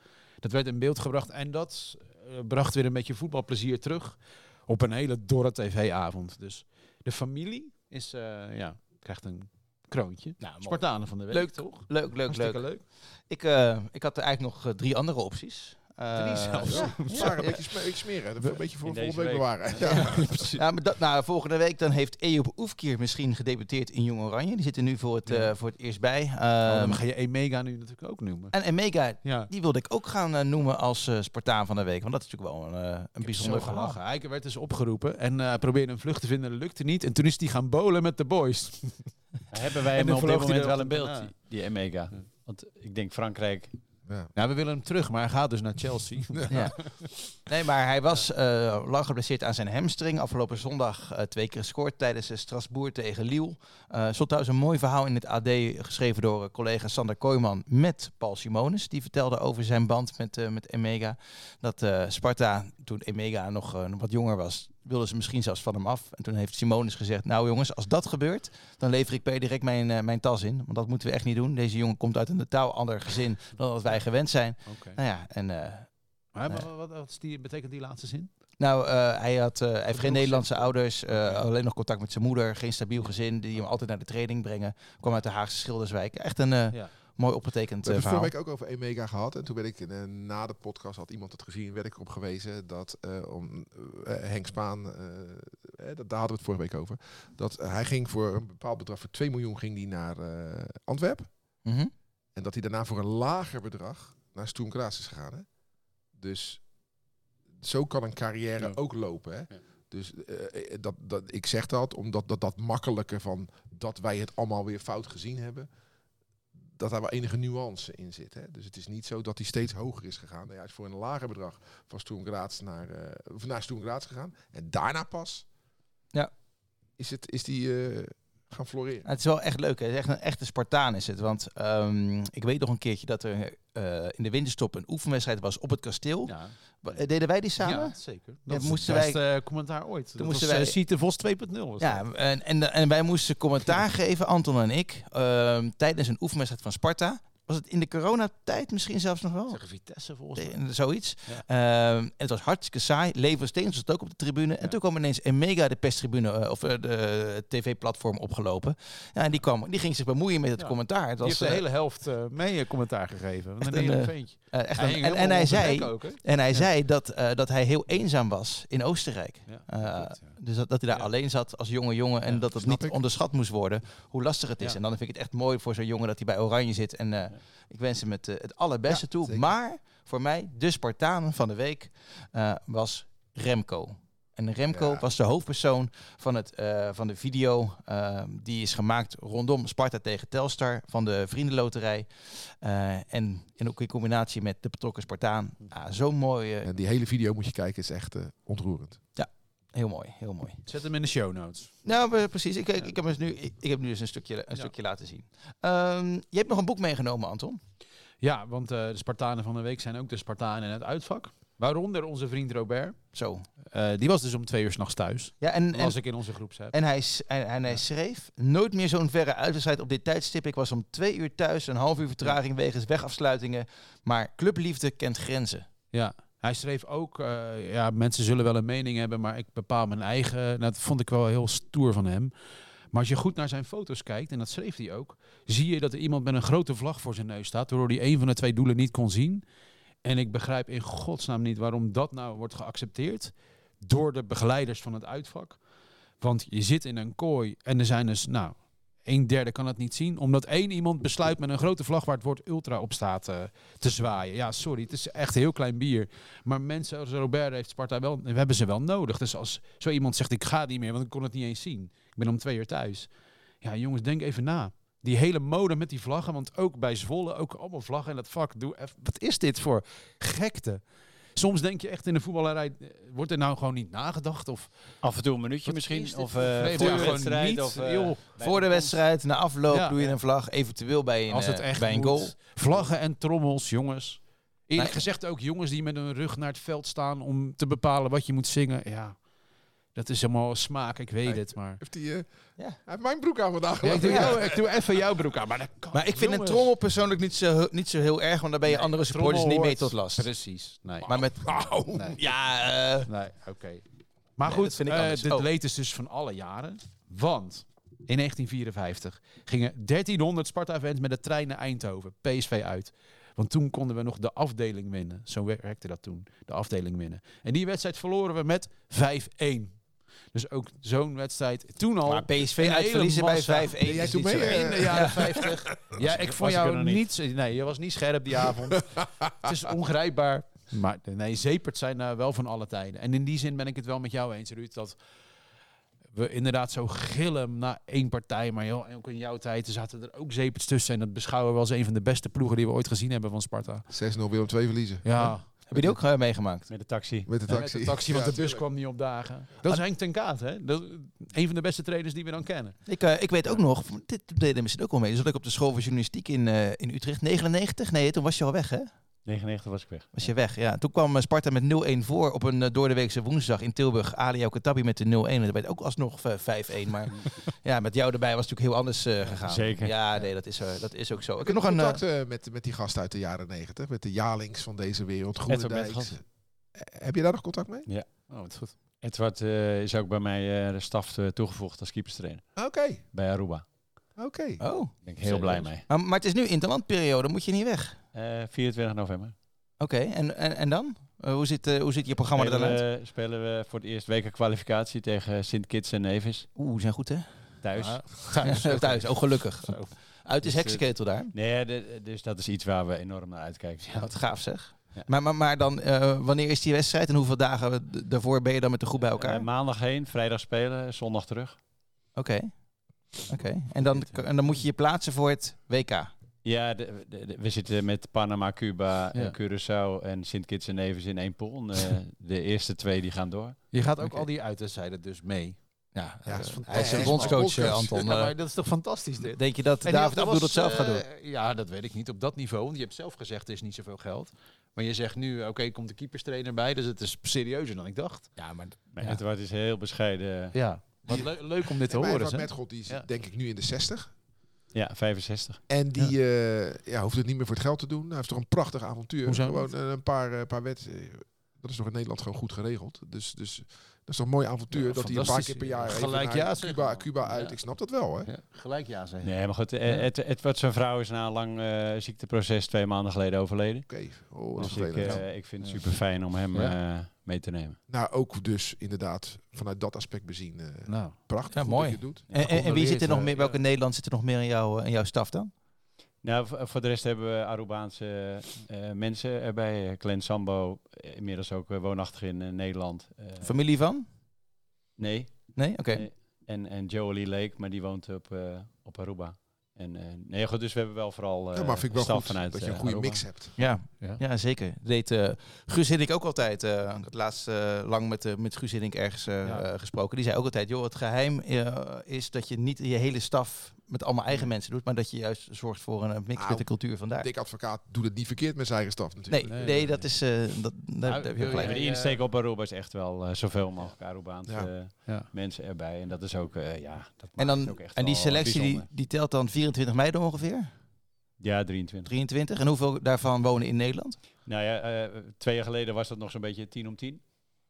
Dat werd in beeld gebracht en dat uh, bracht weer een beetje voetbalplezier terug op een hele dorre tv-avond. Dus de familie is, uh, ja, krijgt een kroontje. Nou, mooi. Spartanen van de week, Leuk, toch? Leuk, leuk, Hartstikke leuk. leuk. Ik, uh, ik had er eigenlijk nog uh, drie andere opties. Uh, Drie zelfs. Ja, Ja, een beetje, sme- beetje smeren. Een beetje voor In volgende deze week week. bewaren. Ja. Ja. ja, maar dat, nou, volgende week dan heeft Ejob Oefkier misschien gedebuteerd in Jong Oranje. Die zit er nu voor het, Ja. uh, voor het eerst bij. Um, Oh, dan ga je Emega nu natuurlijk ook noemen. en Emega, Ja. die wilde ik ook gaan uh, noemen als uh, Spartaan van de week. Want dat is natuurlijk wel een, uh, een Ik heb bijzonder zo verhaal. gelachen. Hij werd dus opgeroepen en uh, probeerde een vlucht te vinden. Dat lukte niet. En toen is hij gaan bowlen met de boys. Hebben wij En hem dan op dit vloog hij moment er wel in op beeld, daarna. die, die Emega? Ja. Want ik denk Frankrijk... Ja. Ja, we willen hem terug, maar hij gaat dus naar Chelsea. Ja. Nee, maar hij was uh, lang geblesseerd aan zijn hamstring. Afgelopen zondag uh, twee keer gescoord tijdens uh, Strasbourg tegen Lille. Uh, stond trouwens een mooi verhaal in het A D geschreven door uh, collega Sander Kooijman met Paul Simonis. Die vertelde over zijn band met, uh, met Emega. Dat uh, Sparta, toen Emega nog, uh, nog wat jonger was, wilden ze misschien zelfs van hem af. En toen heeft Simonis gezegd, nou jongens, als dat gebeurt, dan lever ik per direct mijn, uh, mijn tas in. Want dat moeten we echt niet doen. Deze jongen komt uit een totaal ander gezin dan dat wij gewend zijn. Oké. Nou ja, en... Uh, Maar Nee. wat, wat, wat is die, betekent die laatste zin? Nou, uh, hij, had, uh, hij heeft geen Nederlandse ouders, uh, Oké. alleen nog contact met zijn moeder, geen stabiel gezin, die hem altijd naar de training brengen. Kwam uit de Haagse Schilderswijk. Echt een uh, Ja. mooi opgetekend We uh, hebben verhaal. vorige week ook over Emega gehad. En toen werd ik uh, na de podcast, had iemand het gezien, werd ik erop gewezen dat uh, om uh, Henk Spaan, uh, eh, dat, daar hadden we het vorige week over, dat uh, hij ging voor een bepaald bedrag, voor twee miljoen ging die naar uh, Antwerpen. Mm-hmm. En dat hij daarna voor een lager bedrag naar Sturm Graz is gegaan. Hè? Dus zo kan een carrière Ja. ook lopen. Hè? Ja. Dus uh, dat, dat, ik zeg dat omdat dat, dat makkelijke van dat wij het allemaal weer fout gezien hebben, dat daar wel enige nuance in zit. Hè? Dus het is niet zo dat hij steeds hoger is gegaan. Nee, hij is voor een lager bedrag van Sturm Graz naar, uh, of naar Sturm Graz gegaan. En daarna pas Ja. is, het, is die uh, gaan floreren. Het is wel echt leuk. Hè? Het is echt een echte Spartaan is het. Want um, ik weet nog een keertje dat er uh, in de winterstop een oefenwedstrijd was op het kasteel. Ja, Wa- Deden wij die samen? ja zeker. Ja, Dat is moesten het beste uh, commentaar ooit. Toen moesten was, wij- uh, Siete Vos twee punt nul. was Ja, dat. en, en, en wij moesten commentaar geven, Anton en ik, um, tijdens een oefenwedstrijd van Sparta. Was het in de coronatijd misschien zelfs nog wel? Tegen Vitesse volgens mij. Eh, Zoiets. Ja. Um, en het was hartstikke saai. Leven Steens was ook op de tribune. En Ja. toen kwam ineens Emega de perstribune uh, of uh, de tv-platform opgelopen. Ja, en die, kwam, die ging zich bemoeien met het Ja. commentaar. Het Die was, heeft de uh, hele helft uh, mee uh, commentaar gegeven. Echt Een een, hele uh, ventje. uh, echt Hij een- hing en, en helemaal hij op zijn zei, nek ook, hè? en hij Ja. zei dat, uh, dat hij heel eenzaam was in Oostenrijk. Ja, Uh, klopt, ja. Dus dat, dat hij daar Ja. alleen zat als jonge jongen en Ja, dat het snap niet ik. onderschat moest worden hoe lastig het is. Ja. En dan vind ik het echt mooi voor zo'n jongen dat hij bij Oranje zit. En uh, ik wens hem het, uh, het allerbeste Ja, toe. zeker. Maar voor mij, de Spartaan van de week, uh, was Remco. En Remco Ja. was de hoofdpersoon van, het, uh, van de video. Uh, die is gemaakt rondom Sparta tegen Telstar van de Vriendenloterij. Uh, en, en ook in combinatie met de betrokken Spartaan. Ah, zo mooi. Uh, En die hele video moet je kijken, is echt uh, ontroerend. heel mooi, heel mooi. Zet hem in de show notes. Nou, eh, precies. Ik, ik, ik, heb dus nu, ik, ik heb nu dus een stukje, een Ja. stukje laten zien. Um, je hebt nog een boek meegenomen, Anton. Ja, want uh, de Spartanen van de week zijn ook de Spartanen in het uitvak. Waaronder onze vriend Robert. Zo. Uh, die was dus om twee uur 's nachts thuis. Ja, en, en, Als ik in onze groep heb. en hij, s- en, en hij schreef, nooit meer zo'n verre uitwedstrijd op dit tijdstip. Ik was om twee uur thuis, een half uur vertraging wegens wegafsluitingen. Maar clubliefde kent grenzen. Ja, hij schreef ook, uh, ja, mensen zullen wel een mening hebben, maar ik bepaal mijn eigen. Nou, dat vond ik wel heel stoer van hem. Maar als je goed naar zijn foto's kijkt, en dat schreef hij ook, zie je dat er iemand met een grote vlag voor zijn neus staat, waardoor hij een van de twee doelen niet kon zien. En ik begrijp in godsnaam niet waarom dat nou wordt geaccepteerd door de begeleiders van het uitvak. Want je zit in een kooi en er zijn dus, nou, een derde kan het niet zien, omdat één iemand besluit met een grote vlag waar het woord ultra op staat uh, te zwaaien. Ja, sorry, het is echt heel klein bier. Maar mensen als Robert heeft Sparta wel, we hebben ze wel nodig. Dus als zo iemand zegt, ik ga niet meer, want ik kon het niet eens zien. Ik ben om twee uur thuis. Ja, jongens, denk even na. Die hele mode met die vlaggen, want ook bij Zwolle, ook allemaal vlaggen in dat vak. Doe even, wat is dit voor gekte? Soms denk je echt in de voetballerij, wordt er nou gewoon niet nagedacht? Of Af en toe een minuutje Wat misschien. is dit Of voor uh, vreemd? voor Ja, de gewoon wedstrijd. niet, Of, uh, joh. bij Voor de komst. wedstrijd, na afloop Ja. doe je een vlag, eventueel bij een, als het eh, echt bij een moet. goal. Vlaggen en trommels, jongens. Eerlijk Nee. gezegd ook jongens die met hun rug naar het veld staan om te bepalen wat je moet zingen. Ja, Dat is helemaal smaak, ik weet Hey. het, maar... Heeft hij, uh, Ja. hij heeft mijn broek aan vandaag. Ja, ik, doe Ja. jou, ik doe even jouw broek aan, maar dat kan. Maar ik vind jongens. een trommel persoonlijk niet zo, niet zo heel erg, want dan ben je Nee, andere trommel supporters niet mee hoort- tot last. Precies, nee. Maar met... Nou, Nee. Ja, eh, Nee, oké. Maar Nee, goed, dat vind ik eh, anders. dit Oh. leed is dus van alle jaren. Want in negentien vierenvijftig gingen dertienhonderd Sparta-fans met de trein naar Eindhoven, P S V uit. Want toen konden we nog de afdeling winnen. Zo werkte dat toen, de afdeling winnen. En die wedstrijd verloren we met vijf-één. Dus ook zo'n wedstrijd. Toen al... maar P S V een hele uitverliezen bij massa. vijf-één Ben jij is toen niet zo mee, erg. eh? In de jaren vijftig. Ja, ik vond was ik er jou nog niet... niet. Nee, je was niet scherp die avond. Het is ongrijpbaar. Maar nee, Zepert zijn uh, wel van alle tijden. En in die zin ben ik het wel met jou eens, Ruud, dat we inderdaad zo gillen na één partij. Maar joh, ook in jouw tijd zaten er ook Zeperts tussen. En dat beschouwen we als een van de beste ploegen die we ooit gezien hebben van Sparta. zes nul Willem twee verliezen. Ja, Heb je die ook uh, meegemaakt? Met de taxi. Met de met taxi. de taxi, want Ja, de bus tuurlijk. kwam niet opdagen. Dat is Henk ten Kaat, hè? Dat, een van de beste trainers die we dan kennen. Ik, uh, ik weet ook nog, dit deed er misschien ook wel mee. Dus zat ik op de school voor journalistiek in, uh, in Utrecht. negenennegentig? Nee, toen was je al weg, hè? negenennegentig was ik weg. Was je weg, ja. Toen kwam uh, Sparta met nul-één voor op een uh, doordeweekse woensdag in Tilburg. Ali Katabi met de nul-één. En dat werd ook alsnog uh, vijf-één. Maar ja, met jou erbij was het natuurlijk heel anders uh, gegaan. Zeker. Ja, nee, dat is, uh, dat is ook zo. Ik Ik heb heb nog een... uh, contact uh, met, met die gasten uit de jaren negentig. Met de Jalings van deze wereld. Edward Groenendijk. Metgod. Heb je daar nog contact mee? Oh, wat goed. Edward uh, is ook bij mij uh, de staf uh, toegevoegd als keeperstrainer. Oké. Bij Aruba. Oké. oh, Daar ben ik heel blij mee. maar, maar het is nu interlandperiode. Moet je niet weg? Uh, vierentwintig november. Oké, okay, en, en, en dan? Uh, hoe, zit, uh, hoe zit je programma er dan uit? Spelen we, spelen we voor het eerst weken kwalificatie tegen Sint Kitts en Nevis. Oeh, die zijn goed, hè? Thuis. Ja, Thuis, thuis. Oh, gelukkig. Zo. Uit is Dus, heksenketel daar. Nee, de, dus dat is iets waar we enorm naar uitkijken. Ja, wat gaaf zeg. Ja. Maar, maar, maar dan, uh, wanneer is die wedstrijd en hoeveel dagen d- daarvoor ben je dan met de groep bij elkaar? Uh, maandag heen, vrijdag spelen, zondag terug. Oké. Okay. Okay. En, dan, en dan moet je je plaatsen voor het W K. Ja, de, de, de, we zitten met Panama, Cuba, Ja. uh, Curaçao en Sint Kitts en Nevis in één pool. Uh, de eerste twee die gaan door. Je gaat ook Oké. al die uitwedstrijden dus mee. Ja, Ja, uh, dat is hij is een fantastisch. bondscoach, Bondscoach. uh, Anton. Ja, Uh, maar dat is toch fantastisch dit? denk je dat En David dat Abdoel dat was, zelf gaat doen? eh, Ja, dat weet ik niet op dat niveau. Want je hebt zelf gezegd, er is niet zoveel geld. Maar je zegt nu, oké, okay, komt de keeperstrainer bij. Dus het is serieuzer dan ik dacht. Ja, maar... Maar Ja. Edward is heel bescheiden. Ja, wat le- leuk om dit te En horen. Edward hè? Metgod, die is Ja. denk ik nu in de zestig. Ja, vijfenzestig. En die ja. ja, hoeft het niet meer voor het geld te doen. Hij heeft toch een prachtig avontuur. Hoezo? Gewoon uh, een paar, uh, paar wet. Uh, dat is toch in Nederland gewoon goed geregeld. Dus, dus dat is toch een mooi avontuur Ja, dat hij een paar keer per jaar even Gelijk naar ja zeggen. Cuba, Cuba uit. Ja. Ik snap dat wel, hè? Ja, gelijk ja zeggen. Nee, maar goed, eh, Ed, Edward, zijn vrouw is na een lang uh, ziekteproces twee maanden geleden overleden. Oké. Okay. Oh, dat is Dus ik, vervelend. uh, ik vind het Ja. super fijn om hem Ja. uh, mee te nemen. Nou, ook dus inderdaad vanuit dat aspect bezien. Uh, Nou, prachtig. Ja, goed mooi. dat je het doet. En, en, en wie zit er nog meer? eh, Welke ja. Nederland zit er nog meer in, jou, uh, in jouw staf dan? Nou, v- voor de rest hebben we Arubaanse uh, mensen erbij. Uh, Glenn Sambo, uh, inmiddels ook uh, woonachtig in uh, Nederland. Uh, Familie van? nee. Nee? Oké. Okay. nee. En, en Jolie Lake, maar die woont op, uh, op Aruba. En, uh, nee, goed, dus we hebben wel vooral uh, Ja, maar vind ik wel staf goed vanuit dat je een uh, goede Aruba. mix hebt. Ja. Ja. Ja, zeker. Deed uh, Guus Hiddink ook altijd. Uh, het laatst uh, lang met, uh, met Guus Hiddink ergens uh, Ja. uh, gesproken. Die zei ook altijd, joh, het geheim uh, is dat je niet je hele staf met allemaal eigen mensen doet, maar dat je juist zorgt voor een uh, mix Nou, met de cultuur vandaar. Dik advocaat doet het niet verkeerd met zijn eigen staf natuurlijk. Nee, Nee, nee, nee, dat nee. is... Uh, dat, daar, daar heb je wil gelijk. Maar jij- de in. insteek op Aruba is echt wel uh, zoveel mogelijk Arubaanse Ja. uh, Ja. mensen erbij. En dat is ook, uh, ja, dat En, maakt het dan, ook echt en die wel selectie die, bijzonder. die telt dan vierentwintig mei dan ongeveer? Ja, drieëntwintig. drieëntwintig. En hoeveel daarvan wonen in Nederland? Nou ja, uh, twee jaar geleden was dat nog zo'n beetje tien om tien.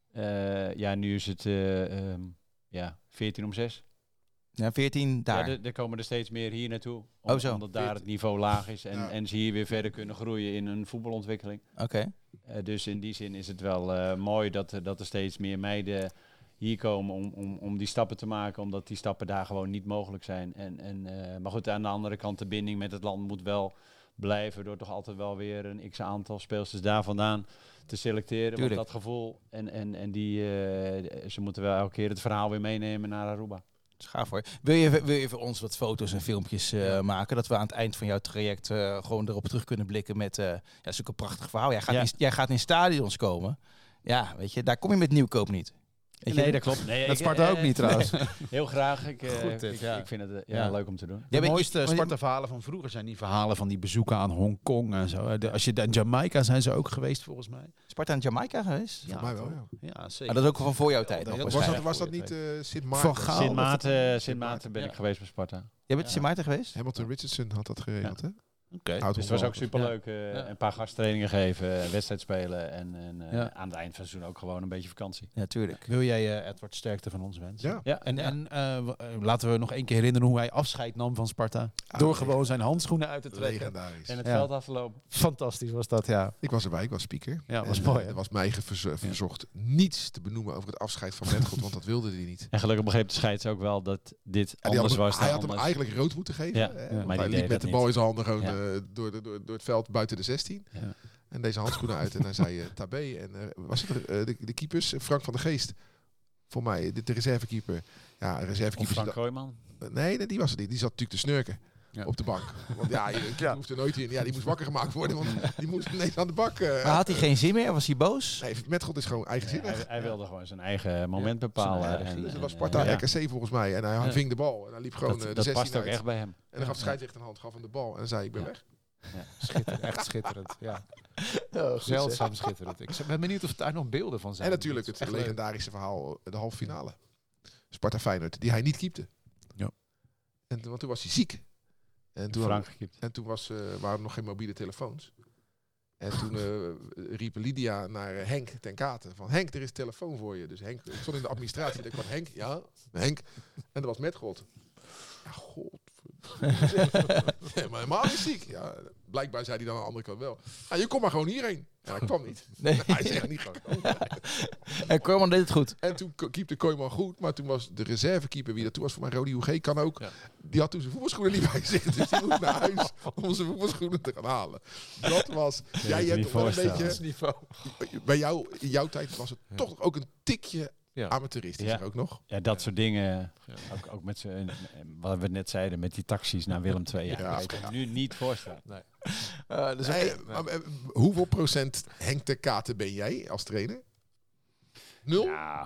Uh, ja, nu is het uh, um, ja, veertien om zes. Ja, veertien daar. Ja, er, er komen er steeds meer hier naartoe. Om, Oh, zo. Omdat daar het niveau laag is en, Ja. en ze hier weer verder kunnen groeien in een voetbalontwikkeling. Oké. Okay. Uh, dus in die zin is het wel uh, mooi dat, dat er steeds meer meiden hier komen om, om, om die stappen te maken. Omdat die stappen daar gewoon niet mogelijk zijn. En, en, uh, maar goed, aan de andere kant, de binding met het land moet wel blijven. Door toch altijd wel weer een x-aantal speelsters daar vandaan te selecteren. Tuurlijk. Want dat gevoel, en, en, en die, uh, ze moeten wel elke keer het verhaal weer meenemen naar Aruba. Dat is gaaf hoor. Wil je, wil je voor ons wat foto's en filmpjes uh, ja. maken? Dat we aan het eind van jouw traject uh, gewoon erop terug kunnen blikken met uh, ja, zulke prachtig verhaal. Jij gaat, ja. in, jij gaat in stadions komen. Ja, weet je, daar kom je met nieuwkoop niet. Nee, dat klopt. Nee, Dat ik, Sparta eh, ook niet trouwens. Heel graag. Ik, eh, Goed dit, ik, ja. ik vind het eh, ja, Ja. leuk om te doen. De Jij bent- mooiste je- Sparta-verhalen van vroeger zijn die verhalen van die bezoeken aan Hongkong en zo. De, als je in Jamaica zijn ze ook geweest volgens mij. Sparta in Jamaica geweest? Ja, Voor mij wel, toch? ja. Ja, Ah, zeker. dat is ook van voor jouw tijd dat nog was Was waarschijnlijk. dat, was dat niet uh, Sint Van Maarten? Gaal. Sint of Maarten, Sint Maarten ben Ja. ik geweest bij Sparta. Jij bent in Sint Maarten geweest? Hamilton Richardson had dat geregeld, hè? Oké. Oud Dus het was ook Hongaar. superleuk. eh, Ja. Een paar gasttrainingen geven, wedstrijd spelen en, en eh, Ja. aan het eind van het seizoen ook gewoon een beetje vakantie. Ja, tuurlijk. Wil jij uh, Edward sterkte van ons wensen? Ja. Ja, En, ja. en uh, w- uh, laten we nog één keer herinneren hoe hij afscheid nam van Sparta. Ah, Door lekker. gewoon zijn handschoenen uit te trekken. Legendarisch. en het Ja. veld af te lopen. Fantastisch was dat, ja. Ik was erbij, ik was speaker. Ja, was En, mooi, eh, hè? Er was mij geverzo- verzocht niets te benoemen over het afscheid van Metgoed, want dat wilde hij niet. En gelukkig begreep de scheids ook wel dat dit En die anders had, was hij dan had hem anders. eigenlijk rood moeten geven. Ja, hè, ja, want maar hij die liep deed met dat de bal in niet. zijn handen gewoon Ja. eh, door, de, door, door het veld buiten de zestien. Ja. En deze handschoenen uit. En hij zei uh, Tabé. En uh, was het er, uh, de, de keepers? Frank van der Geest. Voor mij, de, de reservekeeper. Ja, een Of reservekeeper. Frank is Kooijman. dat- nee, nee, die was het niet. Die zat natuurlijk te snurken. Ja. Op de bank. Want ja, je, je hoeft er nooit in. Ja, die moest wakker gemaakt worden. Want die moest ineens aan de bak. Uh, Maar had hij geen zin meer? Was hij boos? Nee, Metgoed is gewoon Nee, eigenzinnig. hij, hij wilde gewoon zijn eigen moment bepalen. Zijn eigen En- regie. Dus en, het was eh, Sparta ja. R K C volgens mij. En hij Ja. ving de bal. En hij liep gewoon Dat, uh, de dat zestien past ook uit. echt bij hem. En dan gaf de scheidsrechter een hand, gaf hem de bal. En dan zei ik, ik ben Ja. weg. Schitterend, echt schitterend. Ja. Zeldzaam schitterend. Ik ben benieuwd of daar nog beelden van zijn. En natuurlijk Dat is het echt leuk. legendarische verhaal, de halve finale. Sparta Feyenoord, die hij niet keepte. Ja. En toen, want toen was hij ziek. En toen, Frank gekiept. en toen was, uh, waren er nog geen mobiele telefoons. En toen uh, riep Lydia naar uh, Henk ten Katen. Van Henk, er is telefoon voor je. Dus Henk, ik stond in de administratie. Ik kwam Henk, ja, Henk. En dat was Metgoed. Ja, god. Ja, maar helemaal niet ziek. Ja, blijkbaar zei hij dan aan de andere kant wel. Ja, je komt maar gewoon hierheen. Ja, hij kwam niet. Nee. Hij zegt niet gewoon. En Koeman deed het goed. En toen ko- keepte Kooijman goed, maar toen was de reservekeeper, wie dat toen was voor mij, Rodi Hoege, kan ook. Ja. Die had toen zijn voetbalschoenen niet bij zich, dus die moest naar huis om zijn voetbalschoenen te gaan halen. Dat was, je jij niet hebt toch wel een voorstellen. beetje, niveau. bij jou, in jouw tijd was het Ja. toch ook een tikje Ja. amateuristisch Ja. er ook nog. Ja, dat soort dingen. Ook, ook met z'n, wat we net zeiden, met die taxis naar Willem twee. Ja, Ja. ik kan het nu niet voorstellen. Uh, dus Nee, maar, eh, hoeveel procent Henk ter Katen ben jij als trainer? Nul? Ja.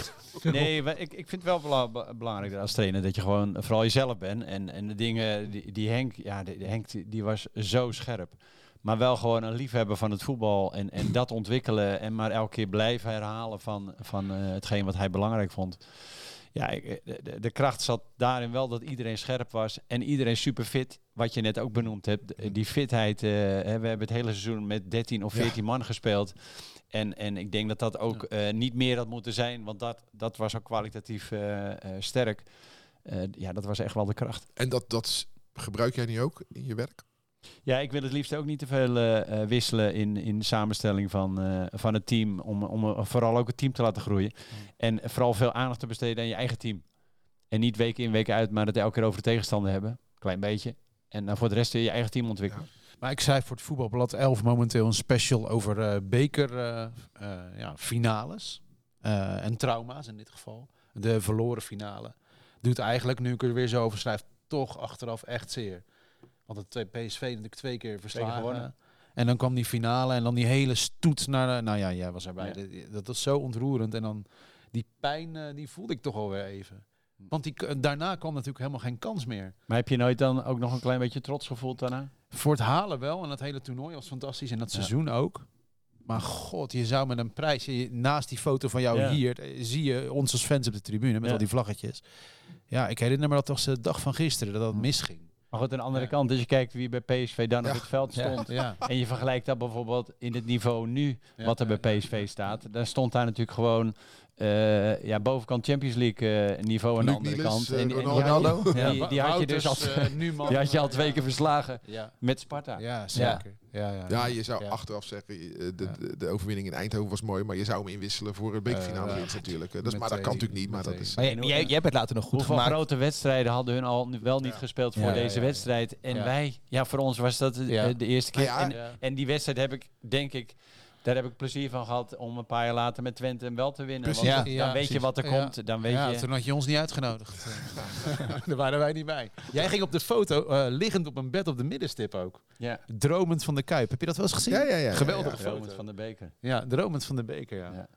Nee, maar ik, ik vind het wel bela- be- belangrijk als trainer dat je gewoon vooral jezelf bent. En, en de dingen, die, die Henk, ja, de, de Henk die, die was zo scherp. Maar wel gewoon een liefhebber van het voetbal en, en dat ontwikkelen en maar elke keer blijven herhalen van, van uh, hetgeen wat hij belangrijk vond. Ja, ik, de, de, de kracht zat daarin wel dat iedereen scherp was en iedereen super fit. Wat je net ook benoemd hebt, die fitheid. Uh, hè, we hebben het hele seizoen met dertien of veertien ja. man gespeeld. En, en ik denk dat dat ook uh, niet meer had moeten zijn, want dat, dat was ook kwalitatief uh, uh, sterk. Uh, ja, dat was echt wel de kracht. En dat, dat gebruik jij nu ook in je werk? Ja, ik wil het liefst ook niet te veel uh, wisselen in, in de samenstelling van, uh, van het team. Om, om vooral ook het team te laten groeien. Mm. En vooral veel aandacht te besteden aan je eigen team. En niet week in, week uit, maar het elke keer over de tegenstander hebben. Klein beetje. En uh, voor de rest je eigen team ontwikkelen. Ja. Maar ik zei voor het Voetbalblad elf momenteel een special over uh, beker uh, uh, ja, finales. Uh, en trauma's in dit geval. De verloren finale. Doet eigenlijk, nu ik er weer zo over schrijf, toch achteraf echt zeer. Want het P S V natuurlijk twee keer verslagen. gewonnen. En dan kwam die finale en dan die hele stoet naar de... Nou ja, jij was erbij. Ja. Dat was zo ontroerend. En dan die pijn, uh, die voelde ik toch alweer even. Want die, uh, daarna kwam natuurlijk helemaal geen kans meer. Maar heb je nooit dan ook nog een klein beetje trots gevoeld daarna? Voor het halen wel. En dat hele toernooi was fantastisch. En dat Ja. seizoen ook. Maar god, je zou met een prijs... Je, naast die foto van jou Ja. hier... eh, zie je ons als fans op de tribune met Ja. al die vlaggetjes. Ja, ik herinner me dat was de dag van gisteren. Dat dat misging. Maar goed, aan de andere Ja. kant, als je kijkt wie bij P S V dan Ja. op het veld stond. Ja. En je vergelijkt dat bijvoorbeeld in het niveau nu, Ja, wat er ja, bij P S V staat. Dan stond daar natuurlijk gewoon uh, ja, bovenkant Champions League uh, niveau aan de Luc andere Niels, kant. uh, En, en Ronaldo. die, Ja, die, die had je dus al, Wouters, uh, Numan, die had je al twee ja. keer verslagen Ja, met Sparta. ja zeker. Ja, ja, Ja, je zou Ja. achteraf zeggen, uh, de, Ja. de, de overwinning in Eindhoven was mooi, maar je zou hem inwisselen voor een bekerfinale Uh, winst natuurlijk. Dat is, meteen, maar dat kan natuurlijk niet, maar dat meteen. is... Maar jij, jij, jij hebt het later nog goed Hoeveel gemaakt. grote wedstrijden hadden hun al nu wel niet Ja. gespeeld voor Ja, deze ja, ja. wedstrijd. En Ja. wij, ja, voor ons was dat uh, Ja. de eerste keer. Nou ja, en, Ja. en die wedstrijd heb ik, denk ik, daar heb ik plezier van gehad om een paar jaar later met Twente hem wel te winnen. Precies. Want Ja, dan ja, weet precies. je wat er Ja. komt. Dan weet Ja, je... toen had je ons niet uitgenodigd. Daar waren wij niet bij. Jij ging op de foto uh, liggend op een bed op de middenstip ook. Ja, Dromend van de Kuip. Heb je dat wel eens gezien? Ja, ja, ja. Geweldig. Ja, ja. foto. Dromend van de beker. Ja, dromend van de beker, ja. Ja.